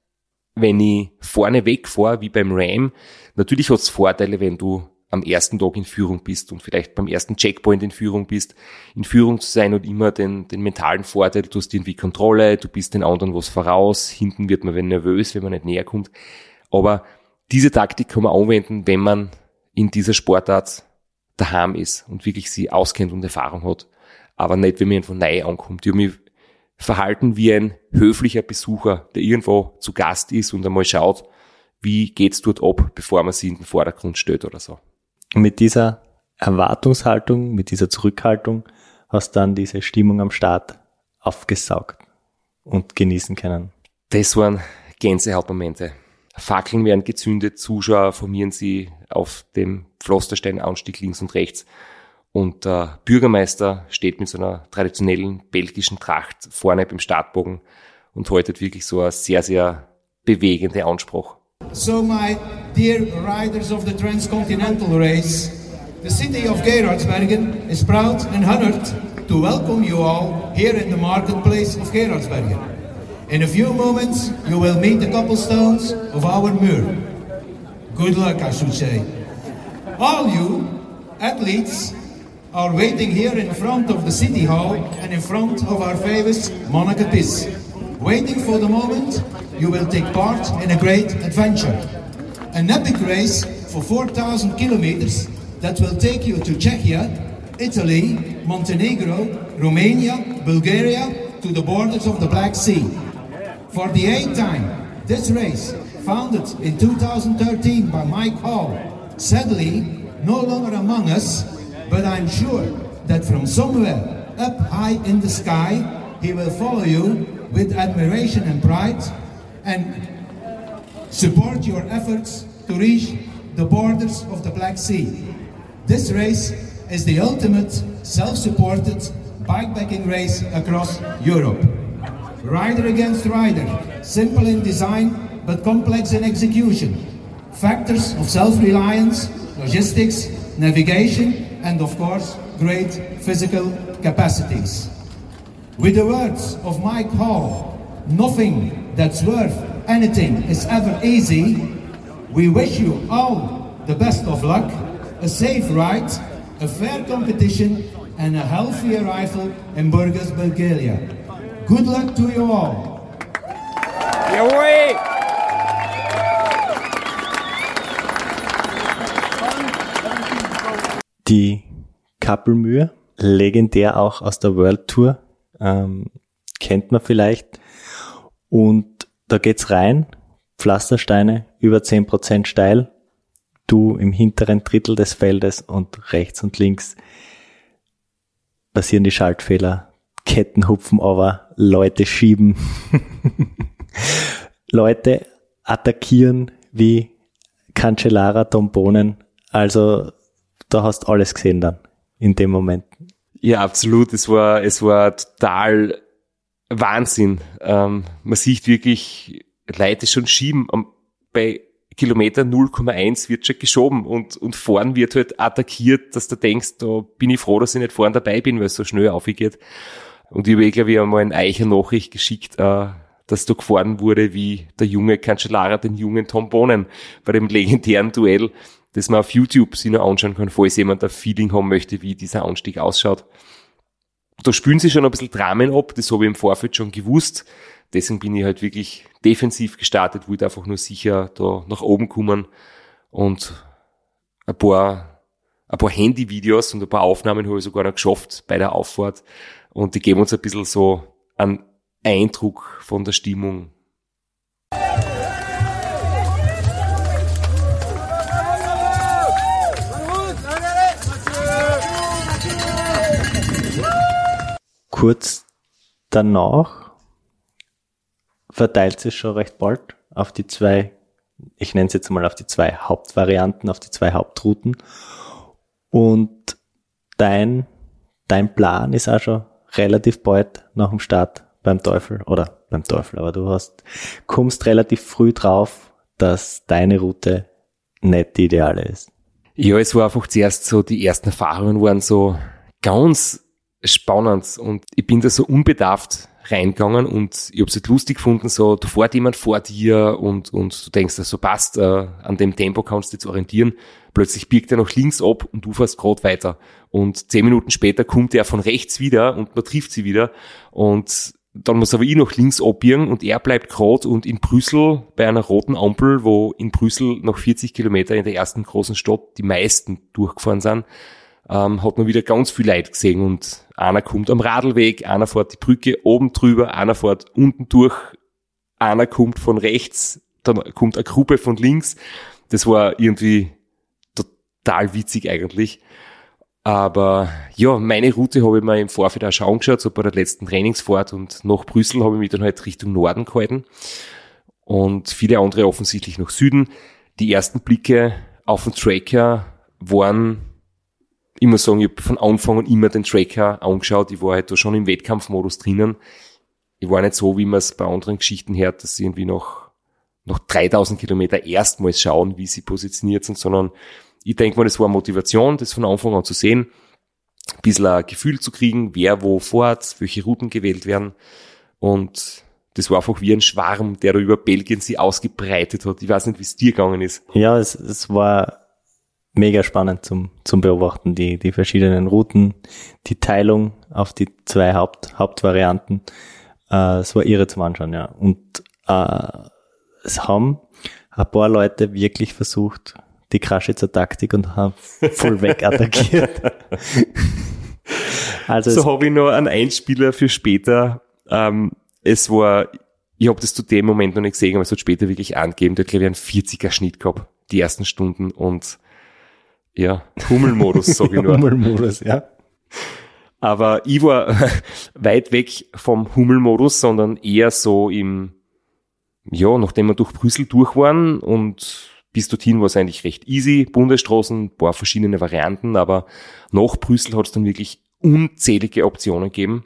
Wenn ich vorne wegfahre, wie beim Ram, natürlich hat es Vorteile, wenn du am ersten Tag in Führung bist und vielleicht beim ersten Checkpoint in Führung bist. In Führung zu sein hat immer den mentalen Vorteil, du hast irgendwie Kontrolle, du bist den anderen was voraus, hinten wird man nervös, wenn man nicht näher kommt. Aber diese Taktik kann man anwenden, wenn man in dieser Sportart daheim ist und wirklich sie auskennt und Erfahrung hat. Aber nicht, wenn man irgendwo neu ankommt. Ich habe mich verhalten wie ein höflicher Besucher, der irgendwo zu Gast ist und einmal schaut, wie geht's dort ab, bevor man sie in den Vordergrund stellt oder so. Mit dieser Erwartungshaltung, mit dieser Zurückhaltung hast du dann diese Stimmung am Start aufgesaugt und genießen können. Das waren Gänsehautmomente. Fackeln werden gezündet, Zuschauer formieren sie auf dem Pflasterstein-Anstieg links und rechts. Und der Bürgermeister steht mit so einer traditionellen belgischen Tracht vorne beim Startbogen und haltet wirklich so eine sehr, sehr bewegende Ansprache. So my dear riders of the Transcontinental Race, the city of Gerardsbergen is proud and honored to welcome you all here in the marketplace of Gerardsbergen. In a few moments you will meet the cobblestones of our muur. Good luck, I should say. All you athletes are waiting here in front of the City Hall and in front of our famous Monaco Pis, waiting for the moment you will take part in a great adventure. An epic race for 4,000 kilometers that will take you to Czechia, Italy, Montenegro, Romania, Bulgaria, to the borders of the Black Sea. For the 8th time, this race, founded in 2013 by Mike Hall, sadly no longer among us, but I'm sure that from somewhere up high in the sky, he will follow you with admiration and pride and support your efforts to reach the borders of the Black Sea. This race is the ultimate self-supported bikepacking race across Europe. Rider against rider, simple in design but complex in execution. Factors of self-reliance, logistics, navigation, and of course, great physical capacities. With the words of Mike Hall, nothing that's worth anything is ever easy. We wish you all the best of luck, a safe ride, a fair competition, and a healthy arrival in Burgas, Bulgaria. Good luck to you all. Jawohl! Die Kappelmühe, legendär auch aus der World Tour, kennt man vielleicht. Und da geht's rein, Pflastersteine, über 10% steil, du im hinteren Drittel des Feldes und rechts und links passieren die Schaltfehler, Ketten hupfen aber, Leute schieben, Leute attackieren wie Cancellara, Tombonen, also da hast alles gesehen dann in dem Moment. Ja, absolut. Es war total Wahnsinn. Man sieht wirklich Leute schon schieben. Bei Kilometer 0,1 wird schon geschoben und vorn wird halt attackiert, dass du denkst, da bin ich froh, dass ich nicht vorn dabei bin, weil es so schnell aufgeht. Und ich habe, glaube ich, einmal eine Eicher-Nachricht geschickt, dass da gefahren wurde wie der junge Cancellara, den jungen Tombonen bei dem legendären Duell, das man auf YouTube sich noch anschauen kann, falls jemand ein Feeling haben möchte, wie dieser Anstieg ausschaut. Da spülen sie schon ein bisschen Dramen ab, das habe ich im Vorfeld schon gewusst. Deswegen bin ich halt wirklich defensiv gestartet, wollte einfach nur sicher da nach oben kommen und ein paar Handyvideos und ein paar Aufnahmen habe ich sogar noch geschafft bei der Auffahrt und die geben uns ein bisschen so einen Eindruck von der Stimmung. kurz danach verteilt sich schon recht bald auf die zwei, ich nenne es jetzt mal auf die zwei Hauptvarianten, auf die zwei Hauptrouten. Und dein Plan ist auch schon relativ bald nach dem Start beim Teufel, aber du kommst relativ früh drauf, dass deine Route nicht die ideale ist. Ja, es war einfach zuerst so, die ersten Erfahrungen waren so ganz spannend und ich bin da so unbedarft reingegangen und ich habe es halt lustig gefunden, so, da fährt jemand vor dir und du denkst, so passt, an dem Tempo kannst du dich orientieren. Plötzlich biegt er nach links ab und du fährst gerade weiter. Und 10 Minuten später kommt er von rechts wieder und man trifft sie wieder. Und dann muss aber ich nach links abbiegen und er bleibt gerade und in Brüssel bei einer roten Ampel, wo in Brüssel nach 40 Kilometer in der ersten großen Stadt die meisten durchgefahren sind, hat man wieder ganz viel Leute gesehen und einer kommt am Radlweg, einer fährt die Brücke oben drüber, einer fährt unten durch, einer kommt von rechts, dann kommt eine Gruppe von links. Das war irgendwie total witzig eigentlich. Aber ja, meine Route habe ich mir im Vorfeld auch schon angeschaut, so bei der letzten Trainingsfahrt und nach Brüssel habe ich mich dann halt Richtung Norden gehalten und viele andere offensichtlich nach Süden. Die ersten Blicke auf den Tracker waren, ich muss sagen, ich habe von Anfang an immer den Tracker angeschaut. Ich war halt da schon im Wettkampfmodus drinnen. Ich war nicht so, wie man es bei anderen Geschichten hört, dass sie irgendwie nach 3000 Kilometer erstmals schauen, wie sie positioniert sind, sondern ich denke mal, das war Motivation, das von Anfang an zu sehen, ein bisschen ein Gefühl zu kriegen, wer wo fährt, welche Routen gewählt werden. Und das war einfach wie ein Schwarm, der da über Belgien sich ausgebreitet hat. Ich weiß nicht, wie es dir gegangen ist. Ja, es war mega spannend zum Beobachten, die verschiedenen Routen, die Teilung auf die zwei Hauptvarianten. Es war irre zum Anschauen, ja. Und es haben ein paar Leute wirklich versucht, die Kraschitzer Taktik und haben voll weg attackiert. Also so habe ich noch einen Einspieler für später. Ich habe das zu dem Moment noch nicht gesehen, aber es hat später wirklich angegeben, der hat, glaube ich, einen 40er Schnitt gehabt, die ersten Stunden und ja, Hummelmodus, sage ich nur. Hummelmodus, ja. Aber ich war weit weg vom Hummelmodus, sondern eher so nachdem wir durch Brüssel durch waren und bis dorthin war es eigentlich recht easy, Bundesstraßen, ein paar verschiedene Varianten, aber nach Brüssel hat es dann wirklich unzählige Optionen gegeben.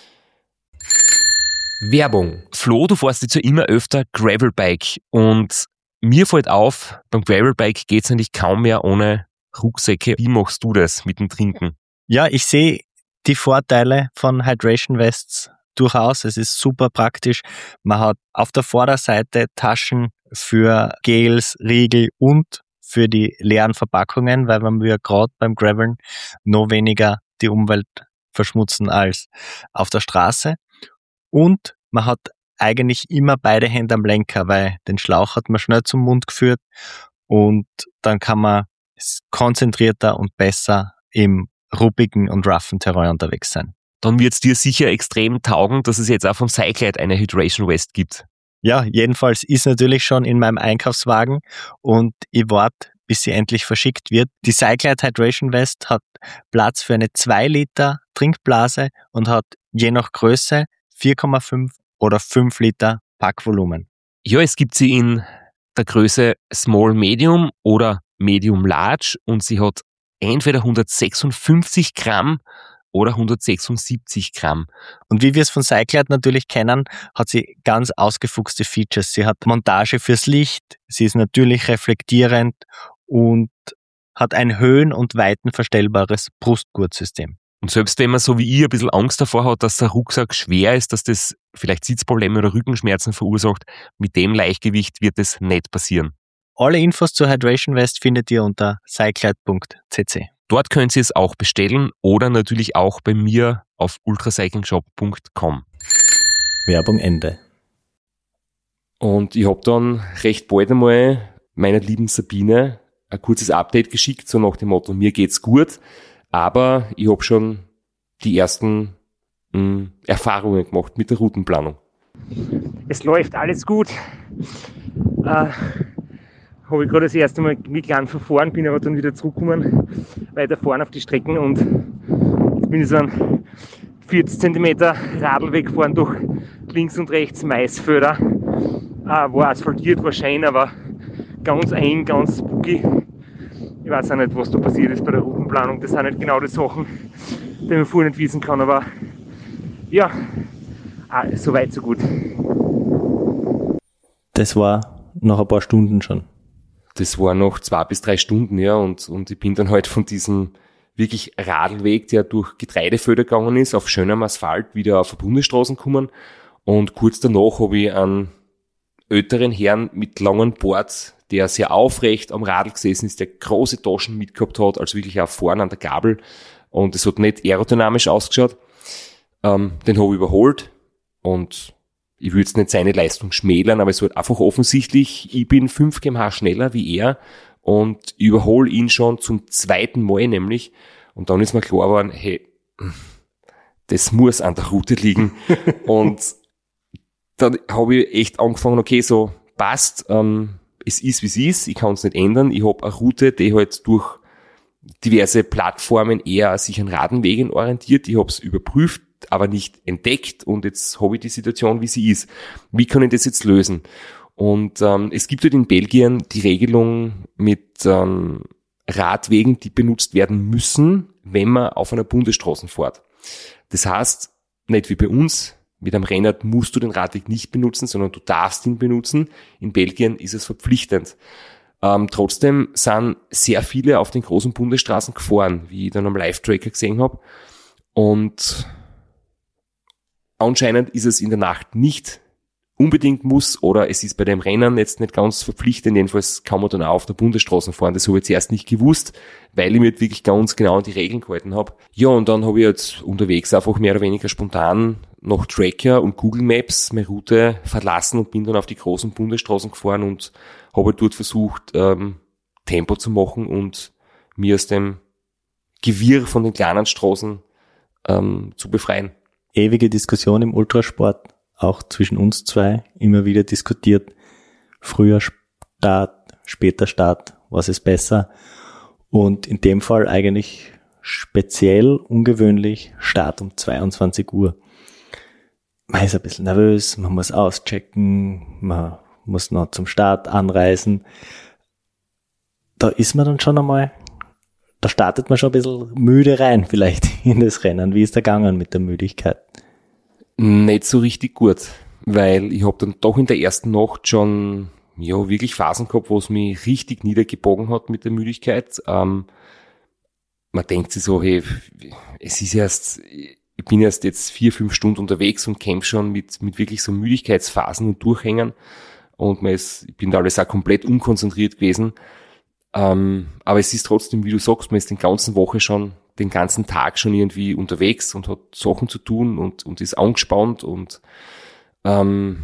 Werbung. Flo, du fährst jetzt ja immer öfter Gravelbike und mir fällt auf, beim Gravelbike geht es eigentlich kaum mehr ohne Rucksäcke. Wie machst du das mit dem Trinken? Ja, ich sehe die Vorteile von Hydration Vests durchaus. Es ist super praktisch. Man hat auf der Vorderseite Taschen für Gels, Riegel und für die leeren Verpackungen, weil wir gerade beim Graveln noch weniger die Umwelt verschmutzen als auf der Straße. Und man hat eigentlich immer beide Hände am Lenker, weil den Schlauch hat man schnell zum Mund geführt und dann kann man konzentrierter und besser im ruppigen und roughen Terrain unterwegs sein. Dann wird es dir sicher extrem taugen, dass es jetzt auch vom Cyclide eine Hydration Vest gibt. Ja, jedenfalls ist natürlich schon in meinem Einkaufswagen und ich warte, bis sie endlich verschickt wird. Die Cyclide Hydration Vest hat Platz für eine 2 Liter Trinkblase und hat je nach Größe 4,5 oder 5 Liter Packvolumen. Ja, es gibt sie in der Größe Small Medium oder Medium Large und sie hat entweder 156 Gramm oder 176 Gramm. Und wie wir es von Cyclide natürlich kennen, hat sie ganz ausgefuchste Features. Sie hat Montage fürs Licht, sie ist natürlich reflektierend und hat ein höhen- und weitenverstellbares Brustgurtsystem. Und selbst wenn man so wie ich ein bisschen Angst davor hat, dass der Rucksack schwer ist, dass das vielleicht Sitzprobleme oder Rückenschmerzen verursacht, mit dem Leichtgewicht wird es nicht passieren. Alle Infos zur Hydration Vest findet ihr unter cyclide.cc. Dort könnt ihr es auch bestellen oder natürlich auch bei mir auf ultracyclingshop.com. Werbung Ende. Und ich habe dann recht bald einmal meiner lieben Sabine ein kurzes Update geschickt, so nach dem Motto, mir geht's gut, aber ich habe schon die ersten Erfahrungen gemacht mit der Routenplanung. Es läuft alles gut. Habe ich gerade das erste Mal mit klein verfahren, bin aber dann wieder zurückgekommen, weiter vorne auf die Strecken und jetzt bin ich so einen 40 cm Radlweg gefahren durch links und rechts Maisfelder. War asphaltiert, war schön, aber ganz eng, ganz buggy. Ich weiß auch nicht, was da passiert ist bei der Routenplanung. Das sind nicht genau die Sachen, die man vorher nicht wissen kann, aber ja, so weit, so gut. Das war nach ein paar Stunden schon. Das war noch 2 bis 3 Stunden, ja, und ich bin dann halt von diesem wirklich Radlweg, der durch Getreidefelder gegangen ist, auf schönem Asphalt wieder auf eine Bundesstraße gekommen. Und kurz danach habe ich einen älteren Herrn mit langen Bart, der sehr aufrecht am Radl gesessen ist, der große Taschen mitgehabt hat, also wirklich auch vorne an der Gabel. Und es hat nicht aerodynamisch ausgeschaut. Den habe ich überholt und ich will jetzt nicht seine Leistung schmälern, aber es wird einfach offensichtlich, ich bin 5 km/h schneller wie er und ich überhole ihn schon zum 2. Mal nämlich. Und dann ist mir klar geworden, hey, das muss an der Route liegen. Und dann habe ich echt angefangen, okay, so passt, es ist wie es ist, ich kann es nicht ändern. Ich habe eine Route, die halt durch diverse Plattformen eher sich an Radwegen orientiert. Ich habe es überprüft, aber nicht entdeckt und jetzt habe ich die Situation, wie sie ist. Wie kann ich das jetzt lösen? Und es gibt halt in Belgien die Regelung mit Radwegen, die benutzt werden müssen, wenn man auf einer Bundesstraße fährt. Das heißt, nicht wie bei uns, mit einem Rennrad musst du den Radweg nicht benutzen, sondern du darfst ihn benutzen. In Belgien ist es verpflichtend. Trotzdem sind sehr viele auf den großen Bundesstraßen gefahren, wie ich dann am Live-Tracker gesehen habe. Und anscheinend ist es in der Nacht nicht unbedingt muss oder es ist bei dem Rennen jetzt nicht ganz verpflichtend, jedenfalls kann man dann auch auf der Bundesstraße fahren. Das habe ich zuerst nicht gewusst, weil ich mir wirklich ganz genau an die Regeln gehalten habe. Ja, und dann habe ich jetzt unterwegs einfach mehr oder weniger spontan nach Tracker und Google Maps meine Route verlassen und bin dann auf die großen Bundesstraßen gefahren und habe dort versucht, Tempo zu machen und mir aus dem Gewirr von den kleinen Straßen zu befreien. Ewige Diskussion im Ultrasport, auch zwischen uns zwei, immer wieder diskutiert. Früher Start, später Start, was ist besser? Und in dem Fall eigentlich speziell, ungewöhnlich, Start um 22 Uhr. Man ist ein bisschen nervös, man muss auschecken, man muss noch zum Start anreisen. Da ist man dann schon einmal, da startet man schon ein bisschen müde rein vielleicht in das Rennen. Wie ist der gegangen mit der Müdigkeit? Nicht so richtig gut, weil ich habe dann doch in der ersten Nacht schon wirklich Phasen gehabt, wo es mich richtig niedergebogen hat mit der Müdigkeit. Man denkt sich so, hey, ich bin erst jetzt 4-5 Stunden unterwegs und kämpfe schon mit wirklich so Müdigkeitsphasen und Durchhängen und ich bin da alles auch komplett unkonzentriert gewesen. Aber es ist trotzdem, wie du sagst, man ist den ganzen Tag schon irgendwie unterwegs und hat Sachen zu tun und ist angespannt und vor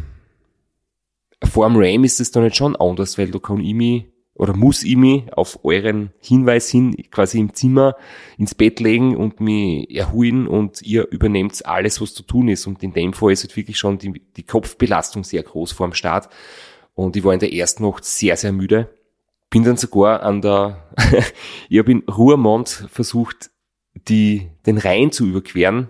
dem Ram ist es dann nicht schon anders, weil da muss ich mich auf euren Hinweis hin quasi im Zimmer ins Bett legen und mich erholen und ihr übernehmt alles, was zu tun ist. Und in dem Fall ist halt wirklich schon die Kopfbelastung sehr groß vor dem Start. Und ich war in der ersten Nacht sehr, sehr müde. Bin dann sogar ich habe in Roermond versucht, den Rhein zu überqueren.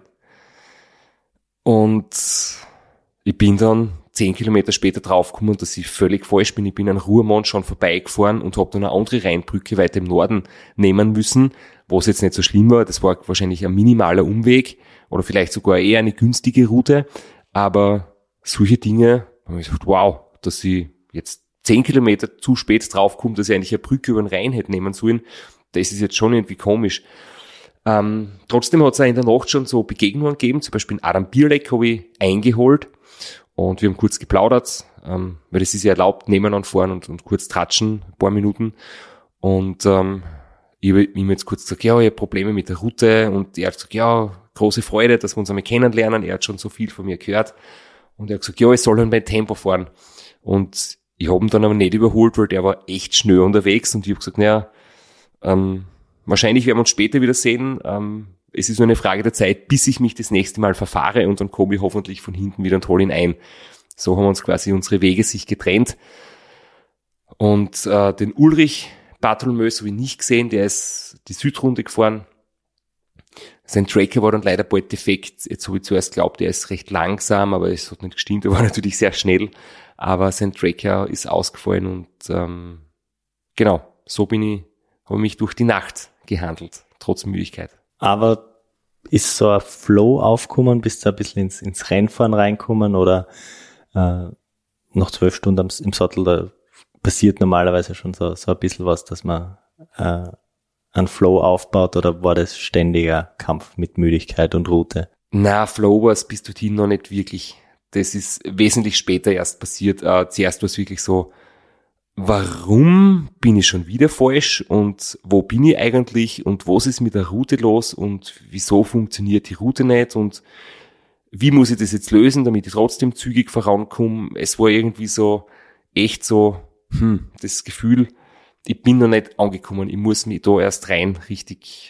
Und ich bin dann 10 Kilometer später draufgekommen, dass ich völlig falsch bin. Ich bin an Roermond schon vorbeigefahren und habe dann eine andere Rheinbrücke weiter im Norden nehmen müssen, was jetzt nicht so schlimm war. Das war wahrscheinlich ein minimaler Umweg oder vielleicht sogar eher eine günstige Route. Aber solche Dinge, habe ich gesagt, wow, dass ich jetzt 10 Kilometer zu spät draufkomme, dass ich eigentlich eine Brücke über den Rhein hätte nehmen sollen, das ist jetzt schon irgendwie komisch. Trotzdem hat es auch in der Nacht schon so Begegnungen gegeben, zum Beispiel in Adam Bierleck habe ich eingeholt und wir haben kurz geplaudert, weil das ist ja erlaubt, nebeneinander fahren und kurz tratschen, ein paar Minuten. Und ich habe ihm jetzt kurz gesagt, ja, ich habe Probleme mit der Route und er hat gesagt, ja, große Freude, dass wir uns einmal kennenlernen, er hat schon so viel von mir gehört und er hat gesagt, ja, ich soll halt mein Tempo fahren. Und ich habe ihn dann aber nicht überholt, weil der war echt schnell unterwegs und ich habe gesagt, naja, wahrscheinlich werden wir uns später wieder sehen. Es ist nur eine Frage der Zeit, bis ich mich das nächste Mal verfahre und dann komme ich hoffentlich von hinten wieder und hole ihn ein. So haben uns quasi unsere Wege sich getrennt. Und den Ulrich Bartholomös habe ich nicht gesehen, der ist die Südrunde gefahren. Sein Tracker war dann leider bald defekt. Jetzt habe ich zuerst geglaubt, er ist recht langsam, aber es hat nicht gestimmt. Er war natürlich sehr schnell, aber sein Tracker ist ausgefallen und genau, so habe ich mich durch die Nacht gehandelt, trotz Müdigkeit. Aber ist so ein Flow aufgekommen, bist du ein bisschen ins Rennfahren reinkommen oder nach 12 Stunden im Sattel, da passiert normalerweise schon so ein bisschen was, dass man einen Flow aufbaut, oder war das ständiger Kampf mit Müdigkeit und Route? Na, Flow war es bis dorthin noch nicht wirklich. Das ist wesentlich später erst passiert. Zuerst war es wirklich so, warum bin ich schon wieder falsch und wo bin ich eigentlich und was ist mit der Route los und wieso funktioniert die Route nicht und wie muss ich das jetzt lösen, damit ich trotzdem zügig vorankomme. Es war irgendwie so, echt so, das Gefühl, ich bin noch nicht angekommen, ich muss mich da erst richtig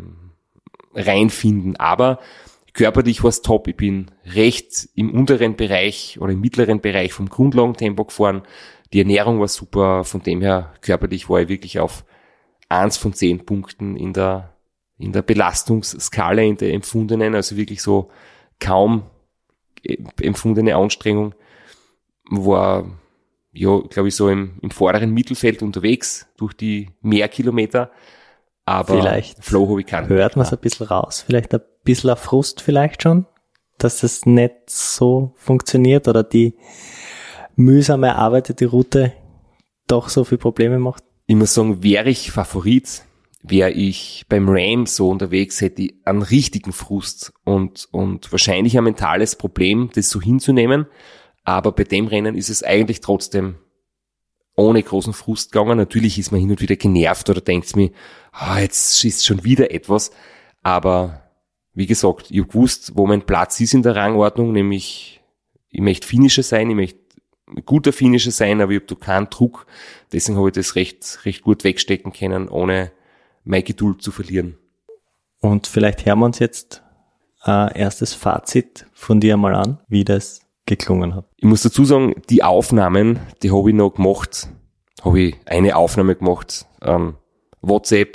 reinfinden, aber körperlich war es top, ich bin recht im unteren Bereich oder im mittleren Bereich vom Grundlagentempo gefahren, die Ernährung war super, von dem her körperlich war ich wirklich auf 1 von 10 Punkten in der Belastungsskala, in der empfundenen, also wirklich so kaum empfundene Anstrengung, war ja, glaube ich, so im vorderen Mittelfeld unterwegs durch die Mehrkilometer. Aber vielleicht Flow habe ich keinen. Hört man es ein bisschen raus? Vielleicht ein bisschen ein Frust vielleicht schon, dass es nicht so funktioniert oder die mühsam erarbeitete Route doch so viele Probleme macht? Ich muss sagen, wäre ich Favorit, wäre ich beim Ram so unterwegs, hätte ich einen richtigen Frust und wahrscheinlich ein mentales Problem, das so hinzunehmen. Aber bei dem Rennen ist es eigentlich trotzdem ohne großen Frust gegangen. Natürlich ist man hin und wieder genervt oder denkt mir, jetzt ist schon wieder etwas. Aber wie gesagt, ich habe gewusst, wo mein Platz ist in der Rangordnung, nämlich ich möchte Finisher sein, ich möchte ein guter Finisher sein, aber ich habe da keinen Druck. Deswegen habe ich das recht gut wegstecken können, ohne meine Geduld zu verlieren. Und vielleicht hören wir uns jetzt ein erstes Fazit von dir mal an, wie das geklungen hat. Ich muss dazu sagen, die Aufnahmen, die habe ich noch gemacht, habe ich eine Aufnahme gemacht, WhatsApp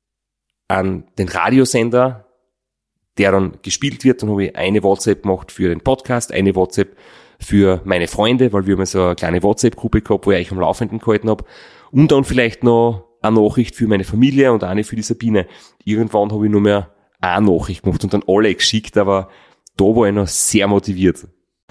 an den Radiosender, der dann gespielt wird, dann habe ich eine WhatsApp gemacht für den Podcast, eine WhatsApp für meine Freunde, weil wir haben so eine kleine WhatsApp-Gruppe gehabt, wo ich euch am Laufenden gehalten habe, und dann vielleicht noch eine Nachricht für meine Familie und eine für die Sabine. Irgendwann habe ich nur mehr eine Nachricht gemacht und dann alle geschickt, aber da war ich noch sehr motiviert.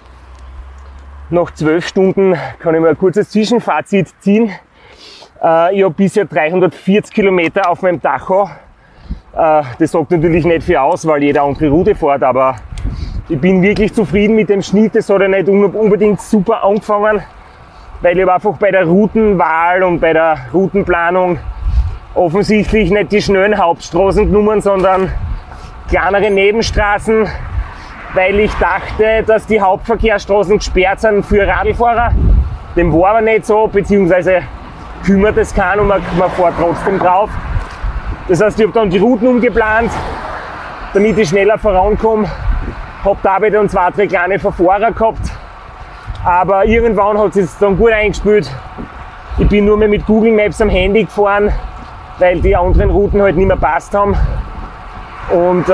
Nach 12 Stunden kann ich mal ein kurzes Zwischenfazit ziehen. Ich habe bisher 340 Kilometer auf meinem Tacho. Das sagt natürlich nicht viel aus, weil jeder andere Route fährt, aber ich bin wirklich zufrieden mit dem Schnitt. Das hat ja nicht unbedingt super angefangen, weil ich einfach bei der Routenwahl und bei der Routenplanung offensichtlich nicht die schnellen Hauptstraßen genommen, sondern kleinere Nebenstraßen, weil ich dachte, dass die Hauptverkehrsstraßen gesperrt sind für Radlfahrer. Dem war aber nicht so, beziehungsweise kümmert es keinen und man fährt trotzdem drauf. Das heißt, ich habe dann die Routen umgeplant, damit ich schneller vorankomme. Habe dabei dann 2, 3 kleine Verfahrer gehabt, aber irgendwann hat es dann gut eingespielt. Ich bin nur mehr mit Google Maps am Handy gefahren, weil die anderen Routen halt nicht mehr passt haben. Und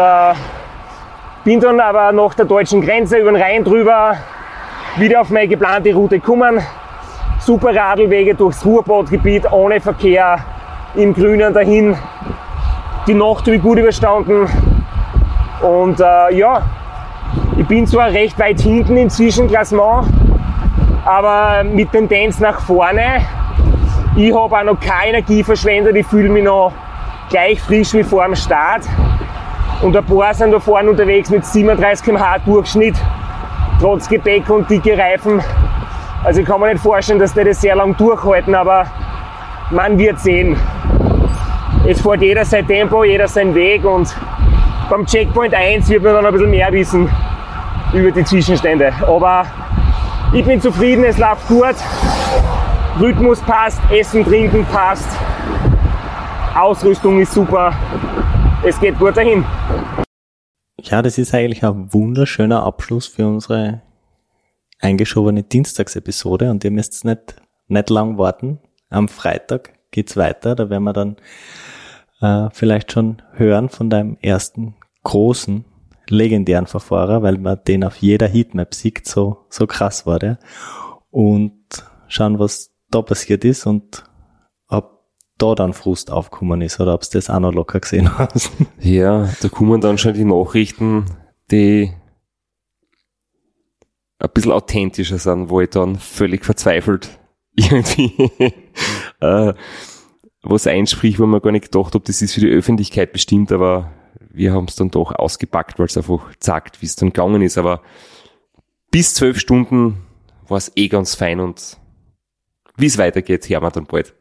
bin dann aber nach der deutschen Grenze über den Rhein drüber wieder auf meine geplante Route gekommen. Super Radlwege durchs Ruhrbadgebiet, ohne Verkehr, im Grünen dahin. Die Nacht habe ich gut überstanden. Und ich bin zwar recht weit hinten im Zwischenklassement, aber mit Tendenz nach vorne. Ich habe auch noch keine Energie verschwendet, ich fühle mich noch gleich frisch wie vor dem Start. Und ein paar sind da vorne unterwegs mit 37 km/h Durchschnitt, trotz Gepäck und dicke Reifen. Also ich kann mir nicht vorstellen, dass die das sehr lang durchhalten, aber man wird sehen. Es fährt jeder sein Tempo, jeder seinen Weg, und beim Checkpoint 1 wird man dann ein bisschen mehr wissen über die Zwischenstände. Aber ich bin zufrieden, es läuft gut, Rhythmus passt, Essen, Trinken passt, Ausrüstung ist super. Es geht gut dahin. Ja, das ist eigentlich ein wunderschöner Abschluss für unsere eingeschobene Dienstagsepisode, und ihr müsst nicht lang warten. Am Freitag geht's weiter, da werden wir dann vielleicht schon hören von deinem ersten großen, legendären Verfahrer, weil man den auf jeder Heatmap sieht, so krass war der. Und schauen, was da passiert ist und ob da dann Frust aufgekommen ist oder ob es das auch noch locker gesehen hast. Ja, da kommen dann schon die Nachrichten, die ein bisschen authentischer sind, wo ich dann völlig verzweifelt irgendwie was einspricht, wo man gar nicht gedacht habe, das ist für die Öffentlichkeit bestimmt, aber wir haben es dann doch ausgepackt, weil es einfach sagt, wie es dann gegangen ist. Aber bis 12 Stunden war es ganz fein und wie es weitergeht, hören wir dann bald.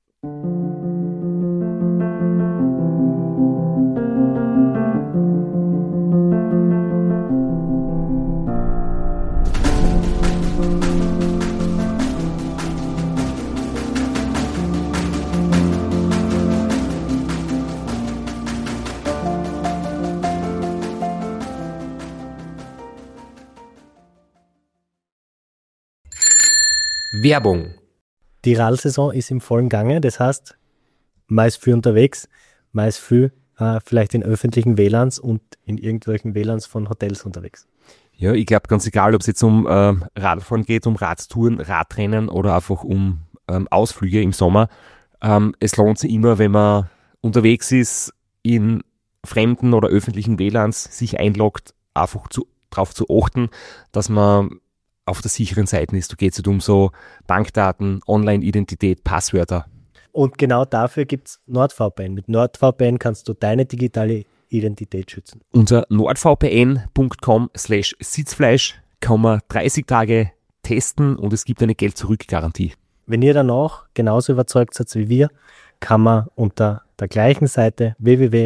Werbung. Die Radlsaison ist im vollen Gange, das heißt, man ist viel unterwegs, man ist viel vielleicht in öffentlichen WLANs und in irgendwelchen WLANs von Hotels unterwegs. Ja, ich glaube ganz egal, ob es jetzt um Radfahren geht, um Radtouren, Radrennen oder einfach um Ausflüge im Sommer. Es lohnt sich immer, wenn man unterwegs ist, in fremden oder öffentlichen WLANs sich einloggt, einfach darauf zu achten, dass man auf der sicheren Seite ist. Da geht es nicht um so Bankdaten, Online-Identität, Passwörter. Und genau dafür gibt es NordVPN. Mit NordVPN kannst du deine digitale Identität schützen. Unter nordvpn.com/sitzfleisch kann man 30 Tage testen und es gibt eine Geld-Zurück-Garantie. Wenn ihr danach genauso überzeugt seid wie wir, kann man unter der gleichen Seite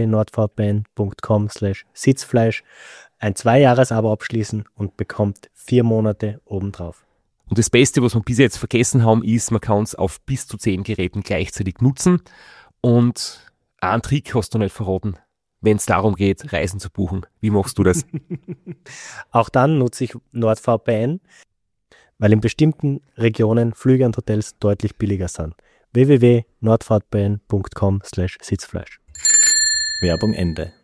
www.nordvpn.com/sitzfleisch ein 2-Jahres-Abo abschließen und bekommt 4 Monate obendrauf. Und das Beste, was wir bis jetzt vergessen haben, ist, man kann es auf bis zu 10 Geräten gleichzeitig nutzen. Und einen Trick hast du nicht verraten, wenn es darum geht, Reisen zu buchen. Wie machst du das? Auch dann nutze ich NordVPN, weil in bestimmten Regionen Flüge und Hotels deutlich billiger sind. www.nordvpn.com/sitzfleisch. Werbung Ende.